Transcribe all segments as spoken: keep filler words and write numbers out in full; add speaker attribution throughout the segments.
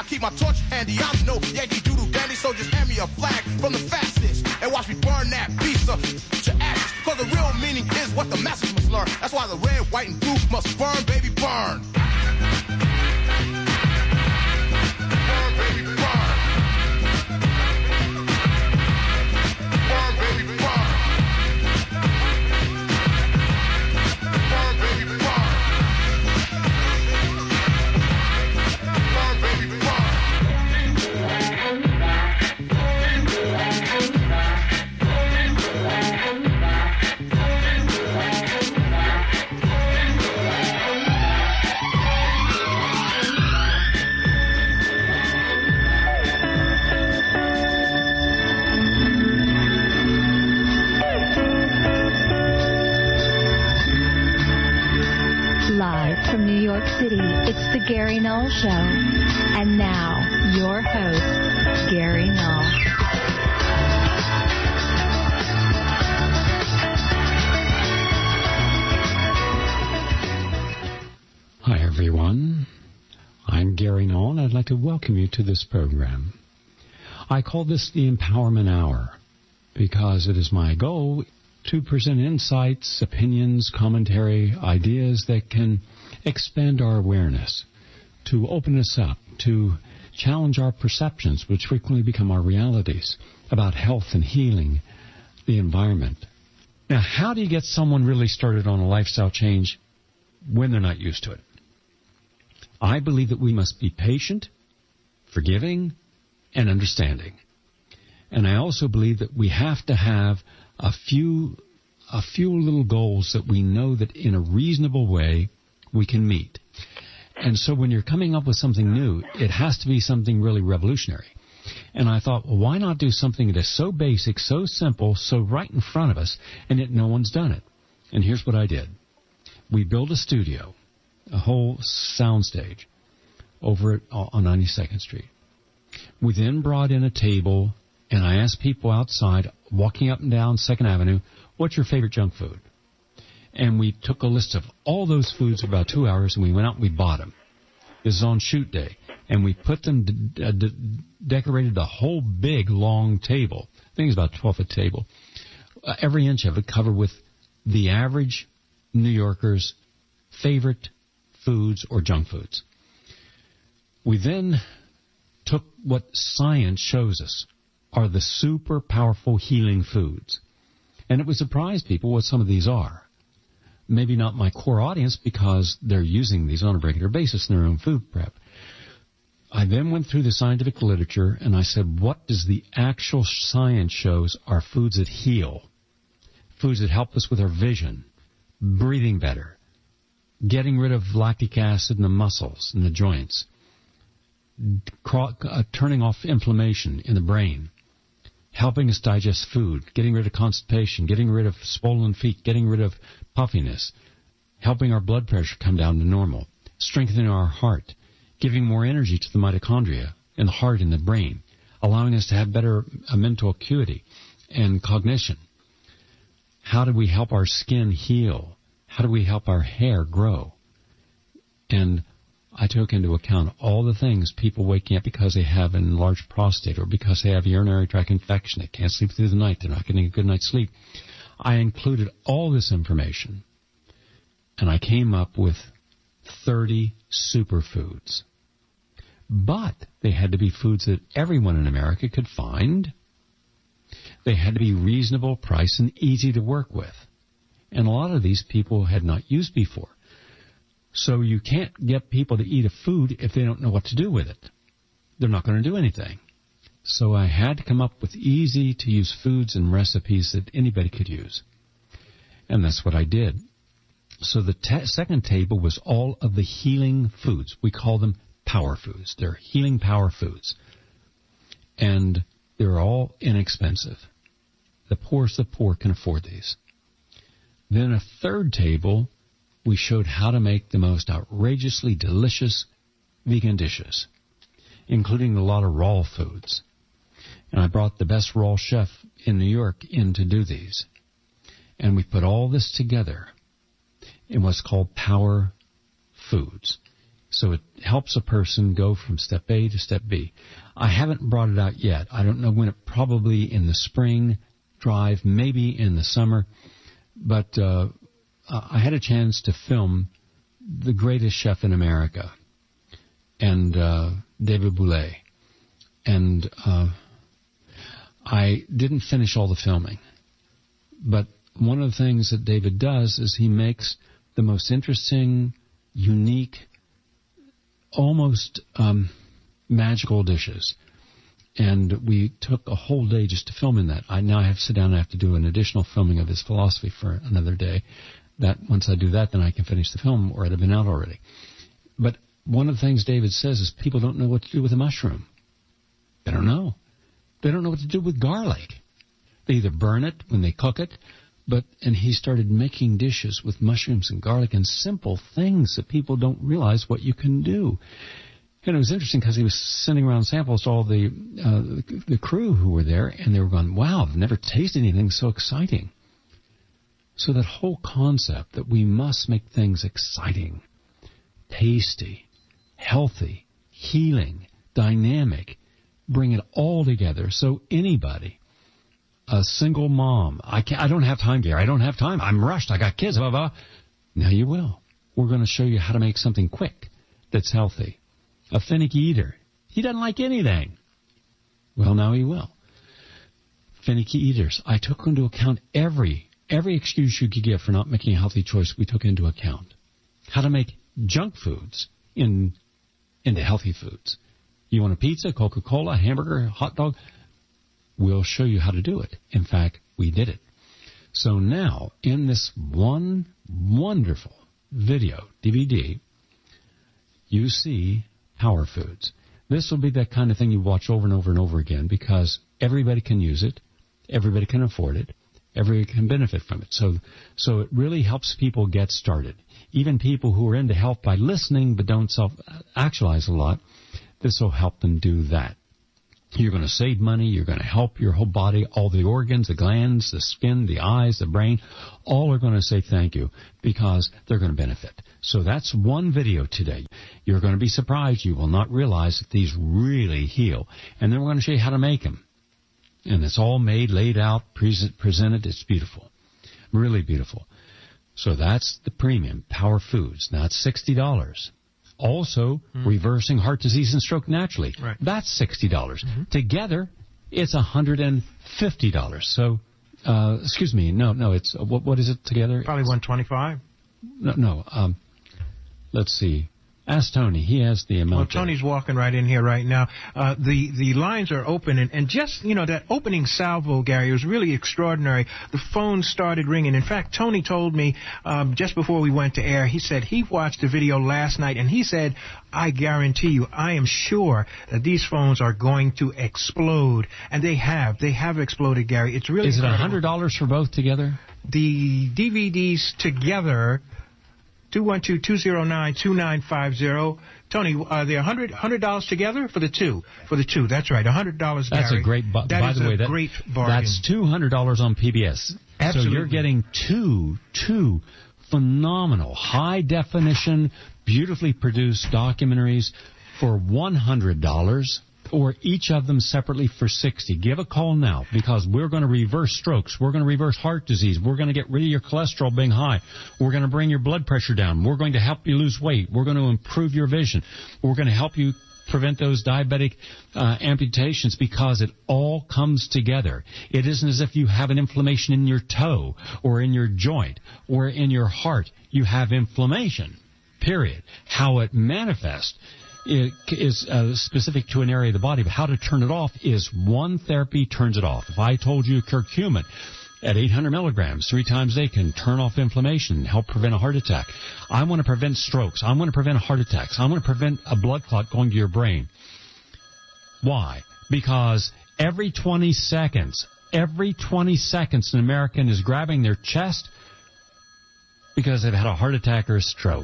Speaker 1: I keep my torch handy. I'm no Yankee Doodle dandy, so just hand me a flag from the fastest and watch me burn that piece of to ashes. Cause the real meaning is what the masses must learn. That's why the red, white, and blue must burn, baby, burn. Burn, baby, burn. Burn, baby, burn. Burn, baby, burn. Burn, baby, burn.
Speaker 2: Live from New York City, it's the Gary Null Show. And now, your host, Gary Null.
Speaker 3: Hi, everyone. I'm Gary Null, and I'd like to welcome you to this program. I call this the Empowerment Hour because it is my goal to present insights, opinions, commentary, ideas that can expand our awareness, to open us up, to challenge our perceptions, which frequently become our realities, about health and healing, the environment. Now, how do you get someone really started on a lifestyle change when they're not used to it? I believe that we must be patient, forgiving, and understanding. And I also believe that we have to have a few a few little goals that we know that in a reasonable way we can meet. And so when you're coming up with something new, it has to be something really revolutionary. And I thought, well, why not do something that is so basic, so simple, so right in front of us, and yet no one's done it? And here's what I did. We built a studio, a whole soundstage, over at, on ninety-second Street. We then brought in a table, and I asked people outside, walking up and down second Avenue, what's your favorite junk food? And we took a list of all those foods for about two hours, and we went out and we bought them. This is on shoot day. And we put them, de- uh, de- decorated the whole big, long table. I think it's about a twelve-foot table. Uh, every inch of it covered with the average New Yorker's favorite foods or junk foods. We then took what science shows us are the super powerful healing foods. And it would surprise people what some of these are. Maybe not my core audience because they're using these on a regular basis in their own food prep. I then went through the scientific literature and I said, what does the actual science shows are foods that heal, foods that help us with our vision, breathing better, getting rid of lactic acid in the muscles and the joints, cro- uh, turning off inflammation in the brain, helping us digest food, getting rid of constipation, getting rid of swollen feet, getting rid of puffiness, helping our blood pressure come down to normal, strengthening our heart, giving more energy to the mitochondria in the heart and the brain, allowing us to have better uh, mental acuity and cognition. How do we help our skin heal? How do we help our hair grow? And I took into account all the things people waking up because they have an enlarged prostate or because they have urinary tract infection. They can't sleep through the night. They're not getting a good night's sleep. I included all this information, and I came up with thirty superfoods. But they had to be foods that everyone in America could find. They had to be reasonable price and easy to work with. And a lot of these people had not used before. So you can't get people to eat a food if they don't know what to do with it. They're not going to do anything. So I had to come up with easy-to-use foods and recipes that anybody could use. And that's what I did. So the ta- second table was all of the healing foods. We call them power foods. They're healing power foods. And they're all inexpensive. The poorest of the poor can afford these. Then a third table, we showed how to make the most outrageously delicious vegan dishes, including a lot of raw foods. And I brought the best raw chef in New York in to do these. And we put all this together in what's called power foods. So it helps a person go from step A to step B. I haven't brought it out yet. I don't know when. It probably in the spring drive, maybe in the summer. But uh, I had a chance to film The Greatest Chef in America and uh, David Bouley. And uh, I didn't finish all the filming. But one of the things that David does is he makes the most interesting, unique, almost um, magical dishes. And we took a whole day just to film in that. I now have to sit down and I have to do an additional filming of his philosophy for another day. That once I do that, then I can finish the film, or it had been out already. But one of the things David says is people don't know what to do with a mushroom. They don't know. They don't know what to do with garlic. They either burn it when they cook it, but and he started making dishes with mushrooms and garlic and simple things that people don't realize what you can do. And it was interesting because he was sending around samples to all the, uh, the the crew who were there, and they were going, wow, I've never tasted anything so exciting. So that whole concept that we must make things exciting, tasty, healthy, healing, dynamic, bring it all together so anybody, a single mom, I can't, I don't have time, Gary, I don't have time, I'm rushed, I got kids, blah, blah. Now you will. We're going to show you how to make something quick that's healthy. A finicky eater, he doesn't like anything. Well, now he will. Finicky eaters, I took into account every, every excuse you could give for not making a healthy choice, we took into account. How to make junk foods in into healthy foods. You want a pizza, Coca-Cola, hamburger, hot dog? We'll show you how to do it. In fact, we did it. So now, in this one wonderful video, D V D, you see Power Foods. This will be that kind of thing you watch over and over and over again because everybody can use it, everybody can afford it, everybody can benefit from it. So, so it really helps people get started. Even people who are into health by listening but don't self-actualize a lot, this will help them do that. You're going to save money. You're going to help your whole body, all the organs, the glands, the skin, the eyes, the brain, all are going to say thank you because they're going to benefit. So that's one video today. You're going to be surprised. You will not realize that these really heal. And then we're going to show you how to make them. And it's all made, laid out, present, presented. It's beautiful. Really beautiful. So that's the premium, Power Foods. Now it's sixty dollars. Also, mm. reversing heart disease and stroke naturally. Right. That's sixty dollars. Mm-hmm. Together, it's one hundred fifty dollars. So, uh, excuse me, no, no, it's, what, what is it together?
Speaker 4: Probably one hundred twenty-five dollars.
Speaker 3: No, no, um, let's see. Ask Tony. He has the amount.
Speaker 4: Well, Tony's walking right in here right now. Uh, the, the lines are open, and, and just, you know, that opening salvo, Gary, was really extraordinary. The phone started ringing. In fact, Tony told me um, just before we went to air, he said he watched the video last night, and he said, I guarantee you, I am sure that these phones are going to explode. And they have. They have exploded, Gary. It's really
Speaker 3: Is it
Speaker 4: incredible.
Speaker 3: one hundred dollars for both together?
Speaker 4: The D V Ds together... two one two, two zero nine, two nine five zero. Tony, are they one hundred dollars one hundred dollars together for the two? For the two, that's right, one hundred dollars, Gary.
Speaker 3: That's a great, bu-
Speaker 4: that
Speaker 3: by
Speaker 4: is
Speaker 3: the way,
Speaker 4: a
Speaker 3: that,
Speaker 4: great bargain.
Speaker 3: That's two hundred dollars on P B S.
Speaker 4: Absolutely.
Speaker 3: So you're getting two, two phenomenal, high-definition, beautifully produced documentaries for one hundred dollars. Or each of them separately for sixty dollars. Give a call now because we're going to reverse strokes. We're going to reverse heart disease. We're going to get rid of your cholesterol being high. We're going to bring your blood pressure down. We're going to help you lose weight. We're going to improve your vision. We're going to help you prevent those diabetic uh, amputations because it all comes together. It isn't as if you have an inflammation in your toe or in your joint or in your heart. You have inflammation, period. How it manifests It is uh, specific to an area of the body, but how to turn it off is one therapy turns it off. If I told you curcumin at eight hundred milligrams three times a day can turn off inflammation and help prevent a heart attack. I want to prevent strokes. I want to prevent heart attacks. I want to prevent a blood clot going to your brain. Why? Because every twenty seconds, every twenty seconds an American is grabbing their chest because they've had a heart attack or a stroke.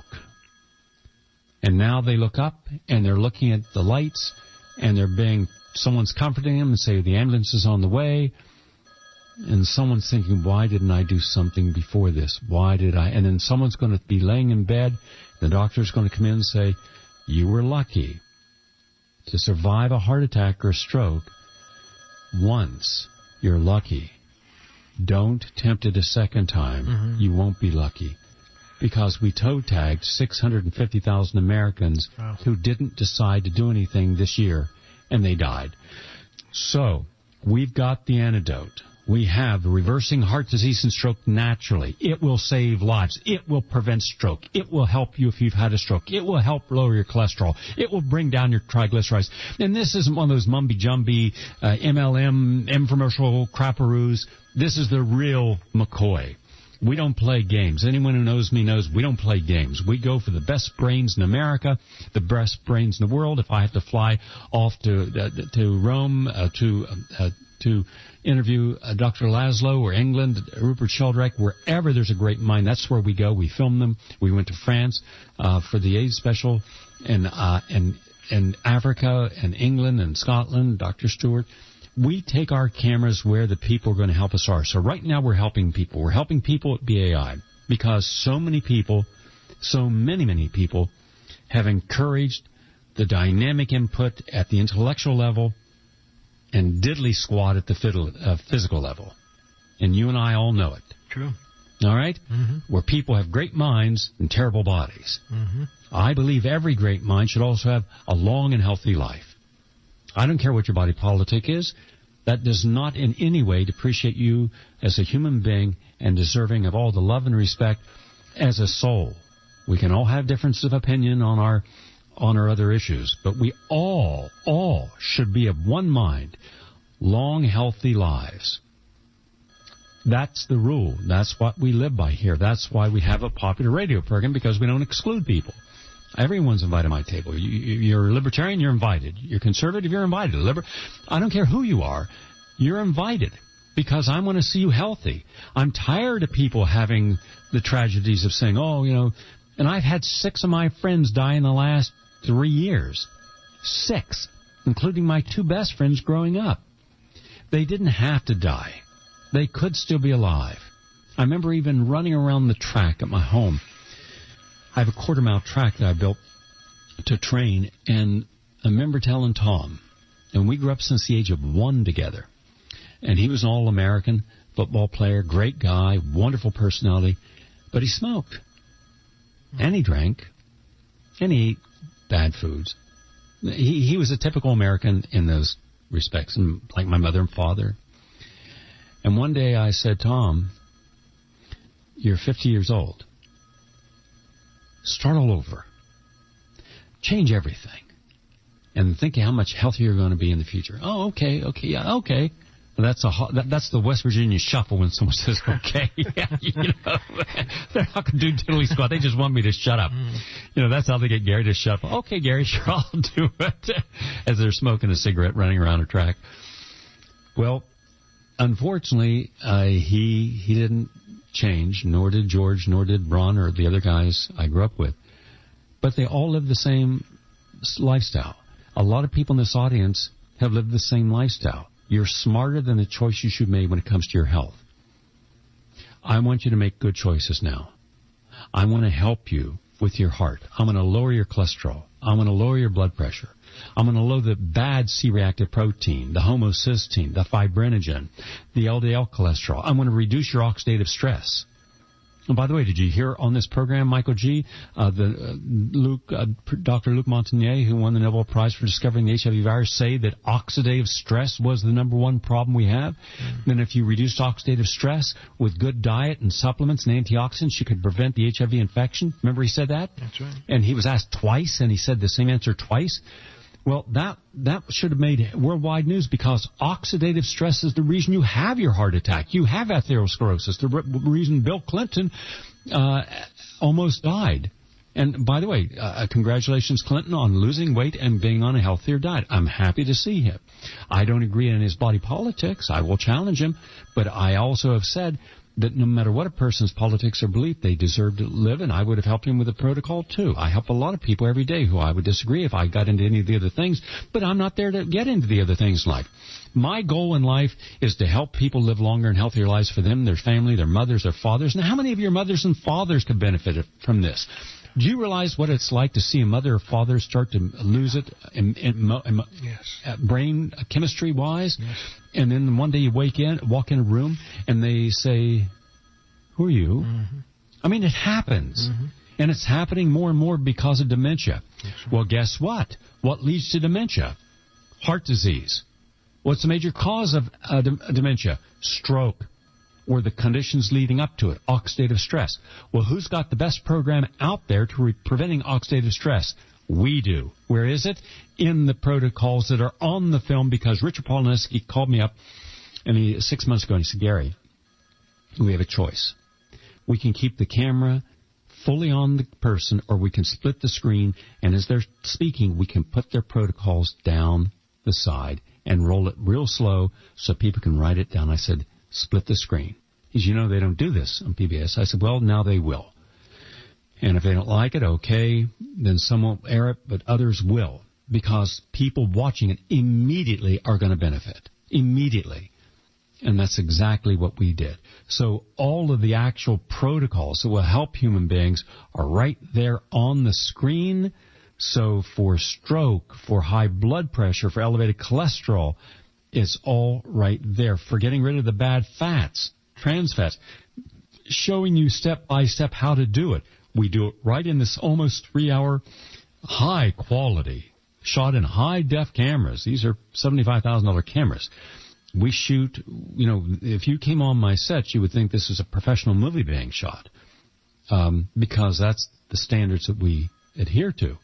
Speaker 3: And now they look up, and they're looking at the lights, and they're being, someone's comforting them and say, the ambulance is on the way. And someone's thinking, why didn't I do something before this? Why did I? And then someone's going to be laying in bed. The doctor's going to come in and say, you were lucky to survive a heart attack or a stroke once, you're lucky. Don't tempt it a second time. Mm-hmm. You won't be lucky. Because we toe tagged six hundred fifty thousand Americans wow. who didn't decide to do anything this year, and they died. So, we've got the antidote. We have reversing heart disease and stroke naturally. It will save lives. It will prevent stroke. It will help you if you've had a stroke. It will help lower your cholesterol. It will bring down your triglycerides. And this isn't one of those mumby-jumby uh, M L M, infomercial crapperoos. This is the real McCoy. We don't play games. Anyone who knows me knows we don't play games. We go for the best brains in America, the best brains in the world. If I have to fly off to uh, to Rome uh, to uh, to interview uh, Doctor Laszlo or England, Rupert Sheldrake, wherever there's a great mind, that's where we go. We film them. We went to France uh, for the AIDS special, and uh, and and Africa and England and Scotland, Doctor Stewart. We take our cameras where the people are going to help us are. So right now we're helping people. We're helping people at B A I because so many people, so many, many people have encouraged the dynamic input at the intellectual level and diddly squat at the fiddle, uh, physical level. And you and I all know it.
Speaker 4: True.
Speaker 3: All right?
Speaker 4: Mm-hmm.
Speaker 3: Where people have great minds and terrible bodies.
Speaker 4: Mm-hmm.
Speaker 3: I believe every great mind should also have a long and healthy life. I don't care what your body politic is. That does not in any way depreciate you as a human being and deserving of all the love and respect as a soul. We can all have differences of opinion on our on our other issues, but we all, all should be of one mind, long, healthy lives. That's the rule. That's what we live by here. That's why we have a popular radio program, because we don't exclude people. Everyone's invited to my table. You, you're a libertarian, you're invited. You're conservative, you're invited. Liber- I don't care who you are, you're invited, because I want to see you healthy. I'm tired of people having the tragedies of saying, oh, you know, and I've had six of my friends die in the last three years. Six, including my two best friends growing up. They didn't have to die. They could still be alive. I remember even running around the track at my home. I have a quarter-mile track that I built to train, and I remember telling Tom, and we grew up since the age of one together, and he was an all-American football player, great guy, wonderful personality, but he smoked, and he drank, and he ate bad foods. He, he was a typical American in those respects, and like my mother and father. And one day I said, Tom, you're fifty years old. Start all over. Change everything. And think how much healthier you're going to be in the future. Oh, okay, okay, yeah, okay. Well, that's a that, that's the West Virginia shuffle when someone says, okay. Yeah, you know, they're not going to do diddly squat. They just want me to shut up. Mm. You know, that's how they get Gary to shut up. Okay, Gary, sure, I'll do it. As they're smoking a cigarette, running around a track. Well, unfortunately, uh, he he didn't change, nor did George, nor did Ron or the other guys I grew up with. But they all live the same lifestyle. A lot of people in this audience have lived the same lifestyle. You're smarter than the choice you should make when it comes to your health. I want you to make good choices now. I want to help you with your heart. I'm going to lower your cholesterol. I'm going to lower your blood pressure. I'm going to lower the bad C-reactive protein, the homocysteine, the fibrinogen, the L D L cholesterol. I'm going to reduce your oxidative stress. And by the way, did you hear on this program, Michael G., uh, the uh, Luke, uh, Doctor Luc Montagnier, who won the Nobel Prize for discovering the H I V virus, say that oxidative stress was the number one problem we have? Mm-hmm. And if you reduced oxidative stress with good diet and supplements and antioxidants, you could prevent the H I V infection. Remember he said that?
Speaker 4: That's right.
Speaker 3: And he was asked twice, and he said the same answer twice. Well, that that should have made worldwide news, because oxidative stress is the reason you have your heart attack. You have atherosclerosis, the re- reason Bill Clinton uh, almost died. And by the way, uh, congratulations, Clinton, on losing weight and being on a healthier diet. I'm happy to see him. I don't agree in his body politics. I will challenge him. But I also have said that no matter what a person's politics or belief, they deserve to live, and I would have helped him with a protocol, too. I help a lot of people every day who I would disagree if I got into any of the other things, but I'm not there to get into the other things in life. My goal in life is to help people live longer and healthier lives for them, their family, their mothers, their fathers. Now, how many of your mothers and fathers could benefit from this? Do you realize what it's like to see a mother or father start to lose it in, in, in,
Speaker 4: yes.
Speaker 3: uh, brain uh, chemistry-wise?
Speaker 4: Yes.
Speaker 3: And then one day you wake in, walk in a room, and they say, who are you?
Speaker 4: Mm-hmm.
Speaker 3: I mean, it happens.
Speaker 4: Mm-hmm.
Speaker 3: And it's happening more and more because of dementia.
Speaker 4: Yes,
Speaker 3: well, guess what? What leads to dementia? Heart disease. What's the major cause of uh, de- dementia? Stroke, or the conditions leading up to it, oxidative stress. Well, who's got the best program out there to re- preventing oxidative stress? We do. Where is it? In the protocols that are on the film, because Richard Polonsky called me up and he, six months ago and he said, Gary, we have a choice. We can keep the camera fully on the person, or we can split the screen, and as they're speaking, we can put their protocols down the side and roll it real slow so people can write it down. I said, split the screen. He said, you know, they don't do this on P B S. I said, well, now they will. And if they don't like it, okay, then some won't air it, but others will, because people watching it immediately are going to benefit. Immediately. And that's exactly what we did. So all of the actual protocols that will help human beings are right there on the screen. So for stroke, for high blood pressure, for elevated cholesterol, it's all right there. For getting rid of the bad fats, trans fats, showing you step by step how to do it. We do it right in this almost three-hour high quality, shot in high-def cameras. These are seventy-five thousand dollars cameras. We shoot, you know, if you came on my set, you would think this is a professional movie being shot, um, because that's the standards that we adhere to.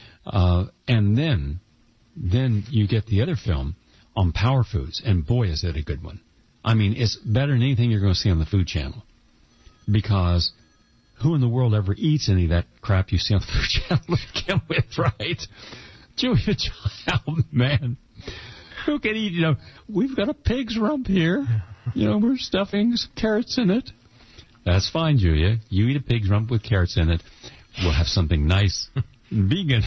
Speaker 3: Uh, and then, then you get the other film on power foods, and boy, is it a good one. I mean, it's better than anything you're going to see on the Food Channel, because who in the world ever eats any of that crap you see on the Food Channel to begin with, right? Julia Child, man. Who can eat, you know, we've got a pig's rump here. You know, we're stuffing carrots in it. That's fine, Julia. You eat a pig's rump with carrots in it. We'll have something nice, vegan.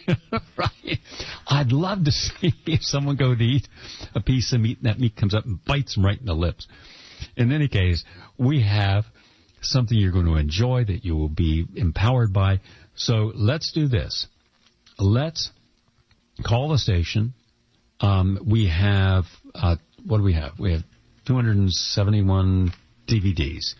Speaker 3: Right? I'd love to see if someone go to eat a piece of meat and that meat comes up and bites them right in the lips. In any case, we have something you're going to enjoy that you will be empowered by. So let's do this. Let's call the station. Um, we have, uh, what do we have? We have two hundred seventy-one D V Ds,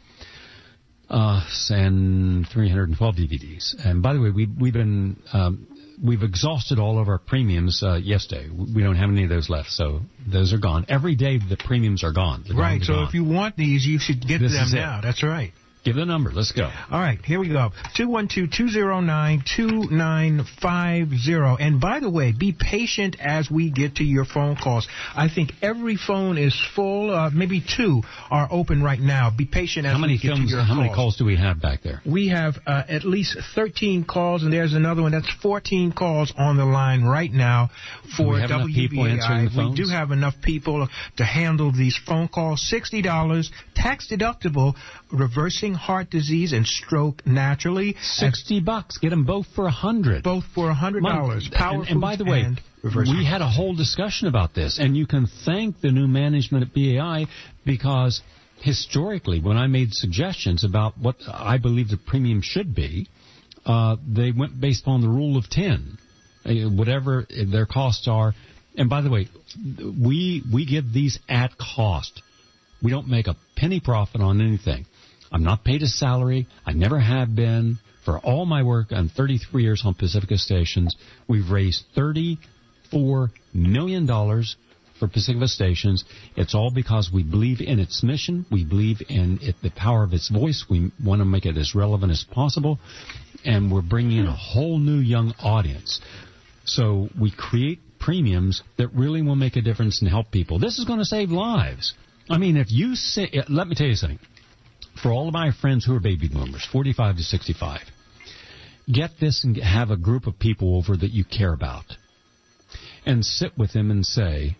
Speaker 3: uh, and three hundred twelve D V Ds. And by the way, we, we've been, um, we've exhausted all of our premiums, uh, yesterday. We don't have any of those left, so those are gone. Every day the premiums are gone. They're
Speaker 4: right,
Speaker 3: gone,
Speaker 4: so
Speaker 3: gone.
Speaker 4: if you want these, you should get
Speaker 3: This
Speaker 4: them
Speaker 3: is it.
Speaker 4: now. That's right.
Speaker 3: Give the number. Let's go.
Speaker 4: All right, here we go. two one two, two zero nine, two nine five zero. And by the way, be patient as we get to your phone calls. I think every phone is full. Uh, maybe two are open right now. Be patient as
Speaker 3: How many
Speaker 4: we get
Speaker 3: films,
Speaker 4: to your
Speaker 3: how
Speaker 4: calls.
Speaker 3: many calls do we have back there?
Speaker 4: We have uh, at least thirteen calls, and there's another one. That's fourteen calls on the line right now for
Speaker 3: Do we have enough
Speaker 4: W B A I.
Speaker 3: people answering the
Speaker 4: We
Speaker 3: phones?
Speaker 4: do have enough people to handle these phone calls. sixty dollars, tax deductible, reversing heart disease and stroke naturally.
Speaker 3: Sixty bucks. Get them both for a hundred.
Speaker 4: Both for one hundred dollars. Power
Speaker 3: and, and by
Speaker 4: Foods
Speaker 3: the way,
Speaker 4: and reversing
Speaker 3: we had a whole discussion about this, and you can thank the new management at B A I, because historically, when I made suggestions about what I believe the premium should be, uh, they went based on the rule of ten, uh, whatever their costs are. And by the way, we we give these at cost. We don't make a penny profit on anything. I'm not paid a salary. I never have been. For all my work on thirty-three years on Pacifica stations, we've raised thirty-four million dollars for Pacifica stations. It's all because we believe in its mission. We believe in it, the power of its voice. We want to make it as relevant as possible. And we're bringing in a whole new young audience. So we create premiums that really will make a difference and help people. This is going to save lives. I mean, if you say, let me tell you something. For all of my friends who are baby boomers, forty-five to sixty-five, get this and have a group of people over that you care about. And sit with them and say,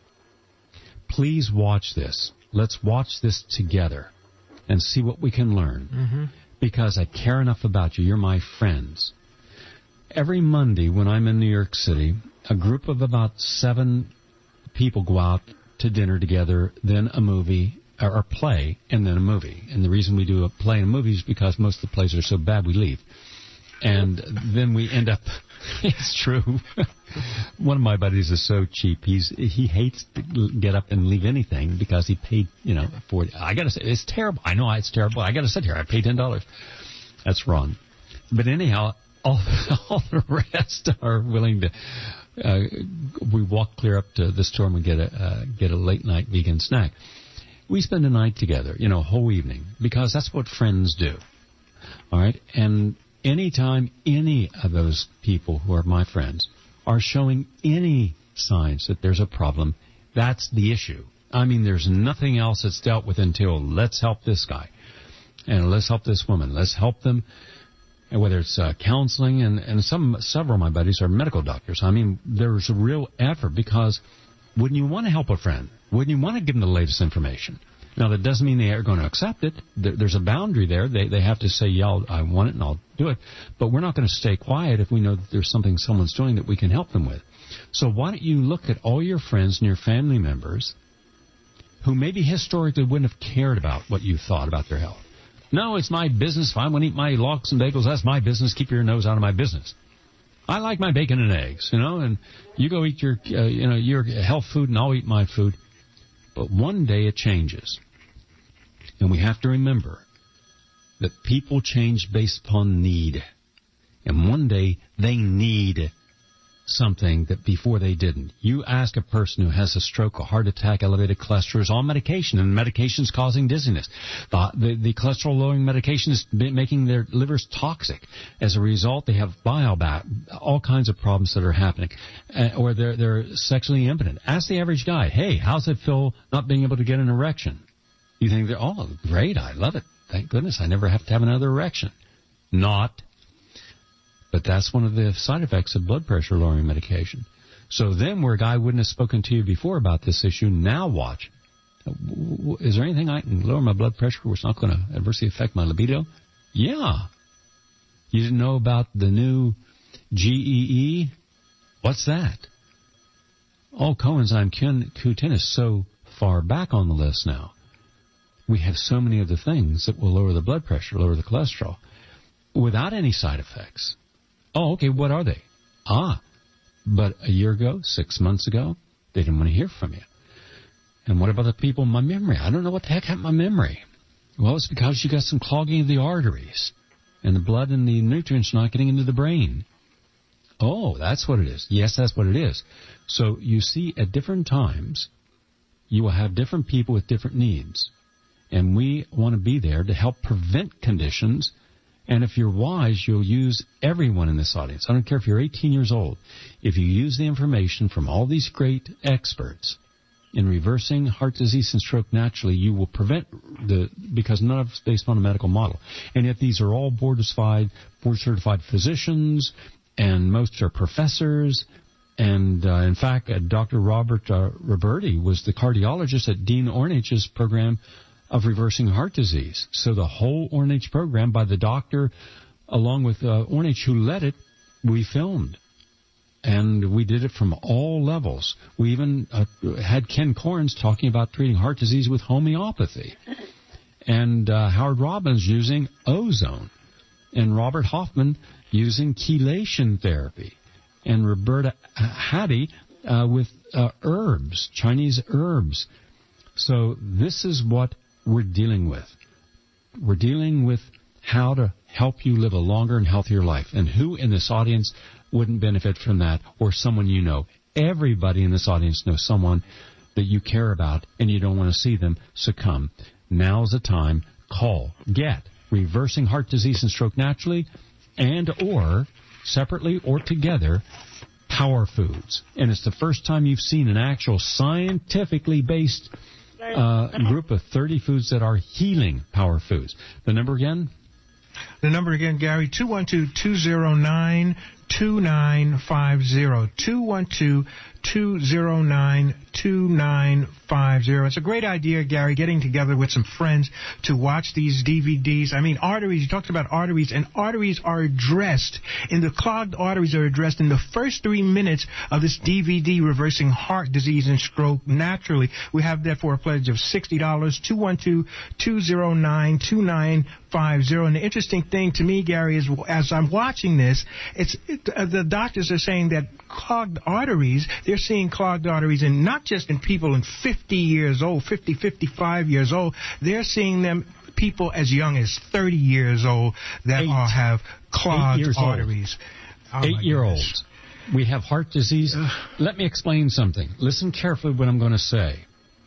Speaker 3: please watch this. Let's watch this together and see what we can learn. Mm-hmm. Because I care enough about you. You're my friends. Every Monday when I'm in New York City, a group of about seven people go out to dinner together, then a movie, or a play, and then a movie. And the reason we do a play and a movie is because most of the plays are so bad we leave. And then we end up, it's true. One of my buddies is so cheap. He's He hates to get up and leave anything because he paid, you know, for I got to say, it's terrible. I know it's terrible. I got to sit here. I paid ten dollars. That's wrong. But anyhow, all, all the rest are willing to, uh, we walk clear up to the store and we get a, uh, get a late night vegan snack. We spend a night together, you know, a whole evening, because that's what friends do. All right? And anytime any of those people who are my friends are showing any signs that there's a problem, that's the issue. I mean, there's nothing else that's dealt with until let's help this guy and let's help this woman. Let's help them, and whether it's uh, counseling, and, and some several of my buddies are medical doctors. I mean, there's a real effort, because wouldn't you want to help a friend? Wouldn't you want to give them the latest information? Now, that doesn't mean they are going to accept it. There's a boundary there. They they have to say, yeah, I'll, I want it and I'll do it. But we're not going to stay quiet if we know that there's something someone's doing that we can help them with. So why don't you look at all your friends and your family members who maybe historically wouldn't have cared about what you thought about their health. No, it's my business. If I want to eat my lox and bagels, that's my business. Keep your nose out of my business. I like my bacon and eggs, you know, and you go eat your, uh, you know, your health food and I'll eat my food. But one day it changes. And we have to remember that people change based upon need. And one day they need something that before they didn't. You ask a person who has a stroke, a heart attack, elevated cholesterol, is on medication, and medication's causing dizziness. The, the, the cholesterol-lowering medication is making their livers toxic. As a result, they have bile bath, all kinds of problems that are happening. Uh, or they're, they're sexually impotent. Ask the average guy, hey, how's it feel not being able to get an erection? You think, they're, oh, great, I love it. Thank goodness, I never have to have another erection. Not. But that's one of the side effects of blood pressure lowering medication. So then where a guy wouldn't have spoken to you before about this issue, now watch. Is there anything I can lower my blood pressure where it's not going to adversely affect my libido? Yeah. You didn't know about the new G E E? What's that? Oh, coenzyme Q ten is so far back on the list now. We have so many other things that will lower the blood pressure, lower the cholesterol, without any side effects. Oh, okay, what are they? Ah, but a year ago, six months ago, they didn't want to hear from you. And what about the people in my memory? I don't know what the heck happened to my memory. Well, it's because you got some clogging of the arteries, and the blood and the nutrients not getting into the brain. Oh, that's what it is. Yes, that's what it is. So you see, at different times, you will have different people with different needs. And we want to be there to help prevent conditions. And if you're wise, you'll use everyone in this audience. I don't care if you're eighteen years old. If you use the information from all these great experts in reversing heart disease and stroke naturally, you will prevent the, because none of it's based on a medical model. And yet these are all board-certified, board-certified physicians, and most are professors. And, uh, in fact, uh, Doctor Robert uh, Roberti was the cardiologist at Dean Ornich's program of reversing heart disease. So the whole Ornish program by the doctor, along with uh, Ornish who led it, we filmed. And we did it from all levels. We even uh, had Ken Corns talking about treating heart disease with homeopathy. And uh, Howard Robbins using ozone. And Robert Hoffman using chelation therapy. And Roberta Hattie uh, with uh, herbs, Chinese herbs. So this is what we're dealing with. We're dealing with how to help you live a longer and healthier life. And who in this audience wouldn't benefit from that, or someone you know? Everybody in this audience knows someone that you care about and you don't want to see them succumb. Now's the time. Call. Get Reversing Heart Disease and Stroke Naturally, and or separately or together, Power Foods. And it's the first time you've seen an actual scientifically based Uh, group of thirty foods that are healing power foods. The number again?
Speaker 4: The number again, Gary, two one two, two zero nine, two nine five zero. two one two, two oh nine, two nine five oh. It's a great idea, Gary, getting together with some friends to watch these D V Ds. I mean, arteries, you talked about arteries, and arteries are addressed, in the clogged arteries are addressed in the first three minutes of this D V D, Reversing Heart Disease and Stroke Naturally. We have that for a pledge of sixty dollars, two one two, two oh nine, two nine five oh. And the interesting thing to me, Gary, is as I'm watching this, it's it, uh, the doctors are saying that clogged arteries, they're seeing clogged arteries, and not just in people in fifty years old, fifty, fifty-five years old, they're seeing them people as young as thirty years old that
Speaker 3: Eight.
Speaker 4: are, have clogged
Speaker 3: Eight
Speaker 4: arteries. Oh,
Speaker 3: Eight-year-olds. We have heart disease. Let me explain something. Listen carefully what I'm going to say.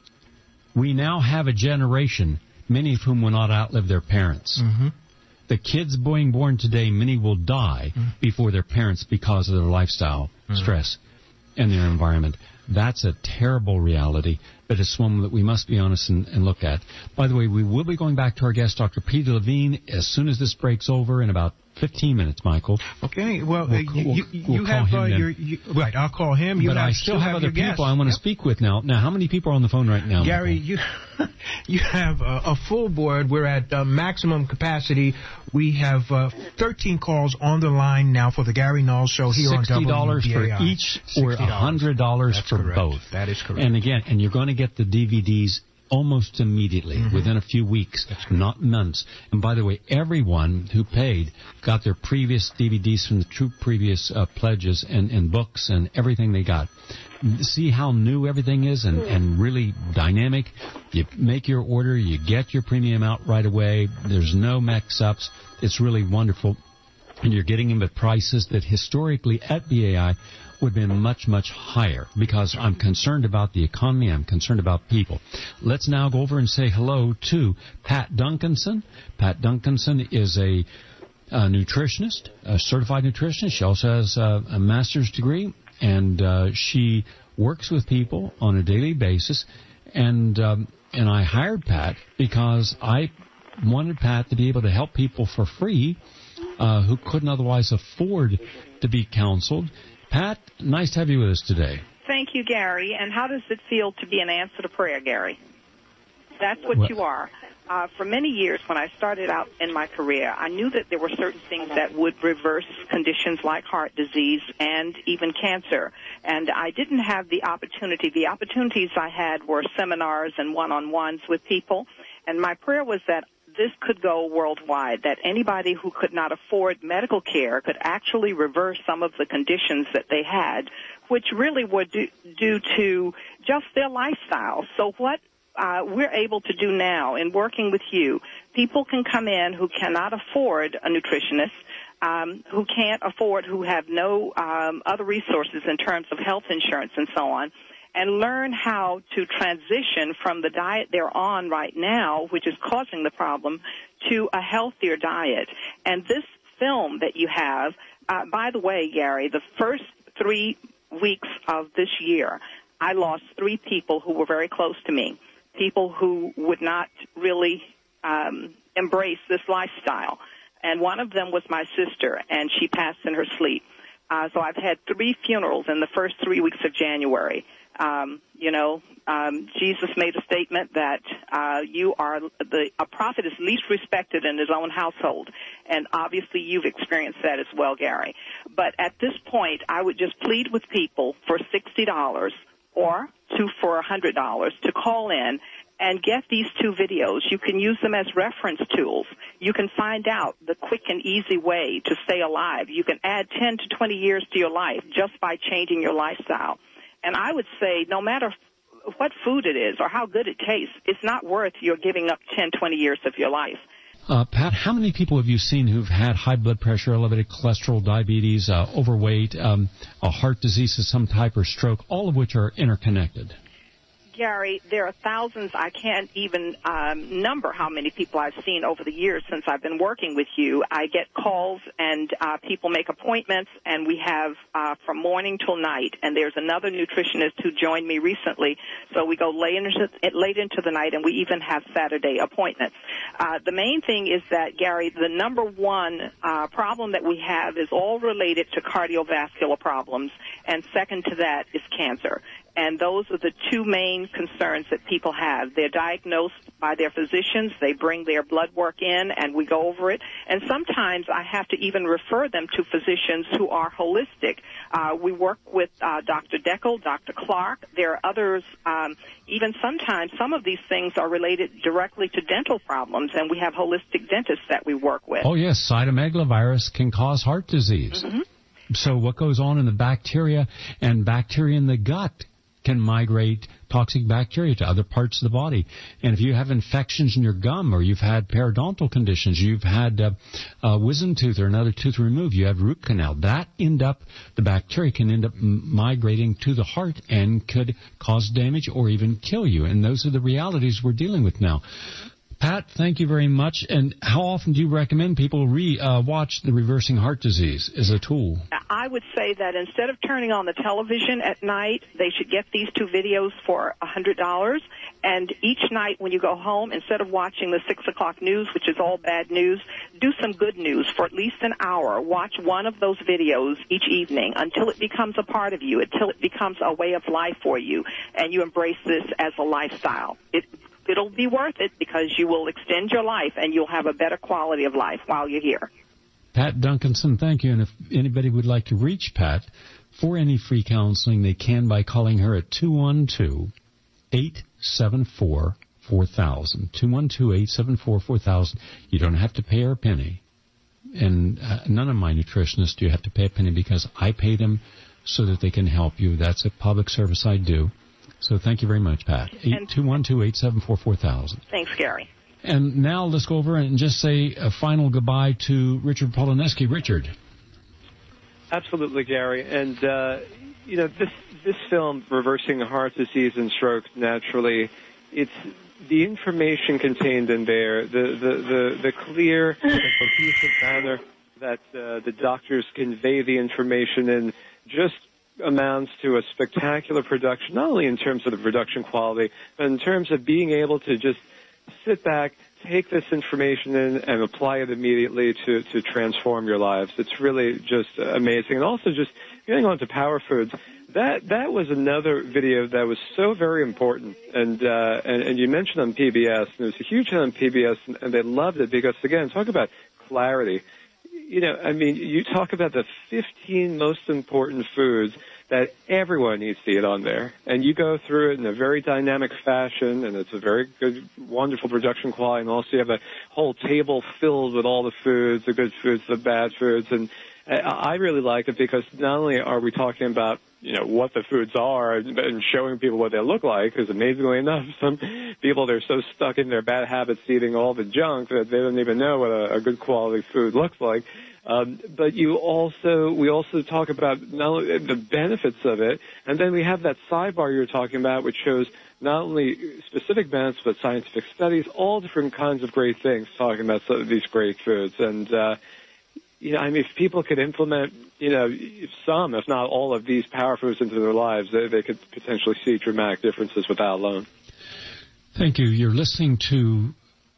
Speaker 3: We now have a generation, many of whom will not outlive their parents.
Speaker 4: Mm-hmm.
Speaker 3: The kids being born today, many will die mm-hmm. before their parents because of their lifestyle, mm-hmm. stress, and their environment. That's a terrible reality, but it's one that we must be honest and, and look at. By the way, we will be going back to our guest, Doctor Peter Levine, as soon as this breaks over in about fifteen minutes, Michael.
Speaker 4: Okay, well,
Speaker 3: we'll,
Speaker 4: uh, you,
Speaker 3: we'll,
Speaker 4: you,
Speaker 3: we'll
Speaker 4: you have
Speaker 3: uh,
Speaker 4: your, you, right, I'll call him. You
Speaker 3: but
Speaker 4: have,
Speaker 3: I still,
Speaker 4: still
Speaker 3: have,
Speaker 4: have
Speaker 3: other people
Speaker 4: guest.
Speaker 3: I want to
Speaker 4: Yep.
Speaker 3: speak with now. Now, how many people are on the phone right now,
Speaker 4: Gary,
Speaker 3: Michael?
Speaker 4: you you have a, a full board. We're at uh, maximum capacity. We have uh, thirteen calls on the line now for the Gary Null Show here on W B A I.
Speaker 3: sixty dollars for each or one hundred dollars for
Speaker 4: correct.
Speaker 3: both.
Speaker 4: That is correct.
Speaker 3: And again, and you're going to get the D V Ds almost immediately, mm-hmm. within a few weeks, not months. And by the way, everyone who paid got their previous D V Ds from the two previous uh, pledges and, and books and everything they got. See how new everything is and, and really dynamic. You make your order, you get your premium out right away. There's no mix-ups. It's really wonderful. And you're getting them at prices that historically at B A I would have been much, much higher, because I'm concerned about the economy. I'm concerned about people. Let's now go over and say hello to Pat Duncanson. Pat Duncanson is a, a nutritionist, a certified nutritionist. She also has a, a master's degree, and uh, she works with people on a daily basis. And um, and I hired Pat because I wanted Pat to be able to help people for free uh, who couldn't otherwise afford to be counseled. Pat, nice to have you with us today.
Speaker 5: Thank you, Gary. And how does it feel to be an answer to prayer, Gary? That's what
Speaker 3: well,
Speaker 5: you are. Uh, for many years, when I started out in my career, I knew that there were certain things that would reverse conditions like heart disease and even cancer. And I didn't have the opportunity. The opportunities I had were seminars and one-on-ones with people. And my prayer was that this could go worldwide, that anybody who could not afford medical care could actually reverse some of the conditions that they had, which really were due, due to just their lifestyle. So what uh, we're able to do now in working with you, people can come in who cannot afford a nutritionist, um, who can't afford, who have no um, other resources in terms of health insurance and so on, and learn how to transition from the diet they're on right now, which is causing the problem, to a healthier diet. And this film that you have, uh, by the way, Gary, the first three weeks of this year, I lost three people who were very close to me, people who would not really um, embrace this lifestyle. And one of them was my sister, and she passed in her sleep. Uh, so I've had three funerals in the first three weeks of January. Um, you know, um, Jesus made a statement that uh, you are the a prophet is least respected in his own household, and obviously you've experienced that as well, Gary. But at this point, I would just plead with people for sixty dollars or to for one hundred dollars to call in and get these two videos. You can use them as reference tools. You can find out the quick and easy way to stay alive. You can add ten to twenty years to your life just by changing your lifestyle. And I would say no matter what food it is or how good it tastes, it's not worth your giving up ten, twenty years of your life.
Speaker 3: Uh, Pat, how many people have you seen who've had high blood pressure, elevated cholesterol, diabetes, uh, overweight, um, a heart disease of some type, or stroke, all of which are interconnected?
Speaker 5: Gary, there are thousands. I can't even um, number how many people I've seen over the years since I've been working with you. I get calls, and uh, people make appointments, and we have uh, from morning till night. And there's another nutritionist who joined me recently, so we go late into, late into the night, and we even have Saturday appointments. Uh, the main thing is that, Gary, the number one uh, problem that we have is all related to cardiovascular problems, and second to that is cancer. And those are the two main concerns that people have. They're diagnosed by their physicians. They bring their blood work in, and we go over it. And sometimes I have to even refer them to physicians who are holistic. Uh, we work with uh, Doctor Deckel, Doctor Clark. There are others. Um, even sometimes some of these things are related directly to dental problems, and we have holistic dentists that we work with.
Speaker 3: Oh, yes. Cytomegalovirus can cause heart disease.
Speaker 5: Mm-hmm.
Speaker 3: So what goes on in the bacteria and bacteria in the gut can migrate toxic bacteria to other parts of the body. And if you have infections in your gum, or you've had periodontal conditions, you've had uh, uh, wisdom tooth or another tooth removed, you have root canal, that end up, the bacteria can end up m- migrating to the heart and could cause damage or even kill you. And those are the realities we're dealing with now. Pat, thank you very much. And how often do you recommend people re uh, watch the Reversing Heart Disease as a tool?
Speaker 5: I would say that instead of turning on the television at night, they should get these two videos for one hundred dollars. And each night when you go home, instead of watching the six o'clock news, which is all bad news, do some good news for at least an hour. Watch one of those videos each evening until it becomes a part of you, until it becomes a way of life for you, and you embrace this as a lifestyle. It It'll be worth it because you will extend your life and you'll have a better quality of life while you're here.
Speaker 3: Pat Duncanson, thank you. And if anybody would like to reach Pat for any free counseling, they can by calling her at two one two, eight seven four, four thousand. two one two, eight seven four, four thousand. You don't have to pay her a penny. And uh, none of my nutritionists do you have to pay a penny because I pay them so that they can help you. That's a public service I do. So thank you very much, Pat. eight two one two, eight seven four, four thousand.
Speaker 5: Thanks, Gary.
Speaker 3: And now let's go over and just say a final goodbye to Richard Poloneski. Richard.
Speaker 6: Absolutely, Gary. And, uh, you know, this this film, Reversing Heart Disease and Stroke Naturally, it's the information contained in there, the, the, the, the clear and cohesive manner that uh, the doctors convey the information in just amounts to a spectacular production, not only in terms of the production quality, but in terms of being able to just sit back, take this information in, and apply it immediately to, to transform your lives. It's really just amazing. And also just getting on to Power Foods, that that was another video that was so very important. And, uh, and, and you mentioned on P B S, and it was a huge hit on P B S, and, and they loved it because, again, talk about clarity. You know, I mean, you talk about the fifteen most important foods that everyone needs to eat on there. And you go through it in a very dynamic fashion, and it's a very good, wonderful production quality. And also you have a whole table filled with all the foods, the good foods, the bad foods. And I really like it because not only are we talking about, you know, what the foods are and showing people what they look like, because amazingly enough, some people, they're so stuck in their bad habits eating all the junk that they don't even know what a, a good quality food looks like. Um, but you also, we also talk about not only the benefits of it, and then we have that sidebar you're talking about, which shows not only specific benefits, but scientific studies, all different kinds of great things talking about some of these great foods. And, uh, you know, I mean, if people could implement, you know, some, if not all of these power foods into their lives, they, they could potentially see dramatic differences with that alone.
Speaker 3: Thank you. You're listening to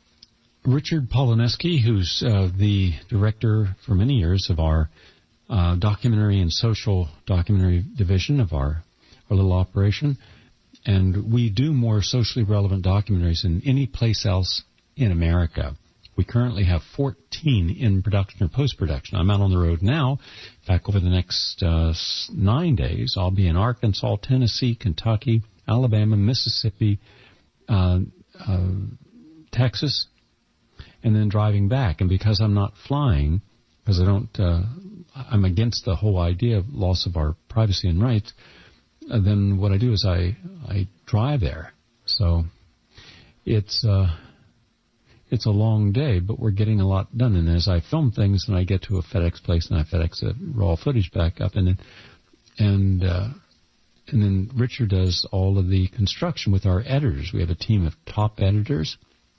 Speaker 3: Richard Poloneski, who's uh, the director for many years of our uh, documentary and social documentary division of our, our little operation. And we do more socially relevant documentaries than any place else in America. We currently have fourteen in production or post-production. I'm out on the road now. In fact, over the next uh, nine days, I'll be in Arkansas, Tennessee, Kentucky, Alabama, Mississippi, uh, uh, Texas, and then driving back. And because I'm not flying, because I don't, uh, I'm against the whole idea of loss of our privacy and rights, uh, then what I do is I, I drive there. So it's, uh, it's a long day, but we're getting a lot done. And as I film things and I get to a FedEx place and I FedEx the raw footage back up, and then, and, uh, and then Richard does all of the construction with our editors. We have a team of top editors.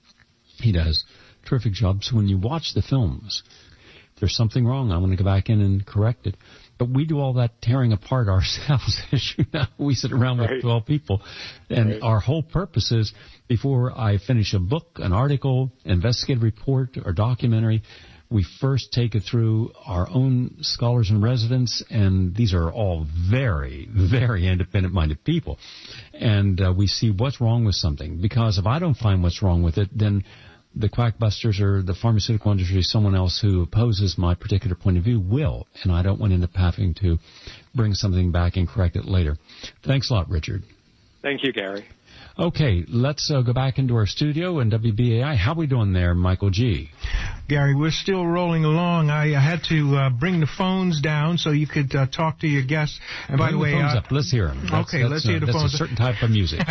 Speaker 3: He does a terrific job. So when you watch the films, if there's something wrong, I want to go back in and correct it. But we do all that tearing apart ourselves. As you know, we sit around with
Speaker 6: right.
Speaker 3: twelve people, and right. our whole purpose is, before I finish a book, an article, investigative report, or documentary, we first take it through our own scholars in residence, and these are all very, very independent-minded people. And uh, we see what's wrong with something. Because if I don't find what's wrong with it, then the quackbusters or the pharmaceutical industry, someone else who opposes my particular point of view will. And I don't want to end up having to bring something back and correct it later. Thanks a lot, Richard.
Speaker 6: Thank you, Gary.
Speaker 3: Okay, let's uh, go back into our studio in W B A I. How are we doing there, Michael G?
Speaker 4: Gary, we're still rolling along. I uh, had to uh, bring the phones down so you could uh, talk to your guests. And by
Speaker 3: bring
Speaker 4: the way,
Speaker 3: the phones
Speaker 4: uh,
Speaker 3: up. Let's hear them. That's,
Speaker 4: okay,
Speaker 3: that's,
Speaker 4: let's
Speaker 3: uh,
Speaker 4: hear the
Speaker 3: that's
Speaker 4: phones.
Speaker 3: That's a certain type of music.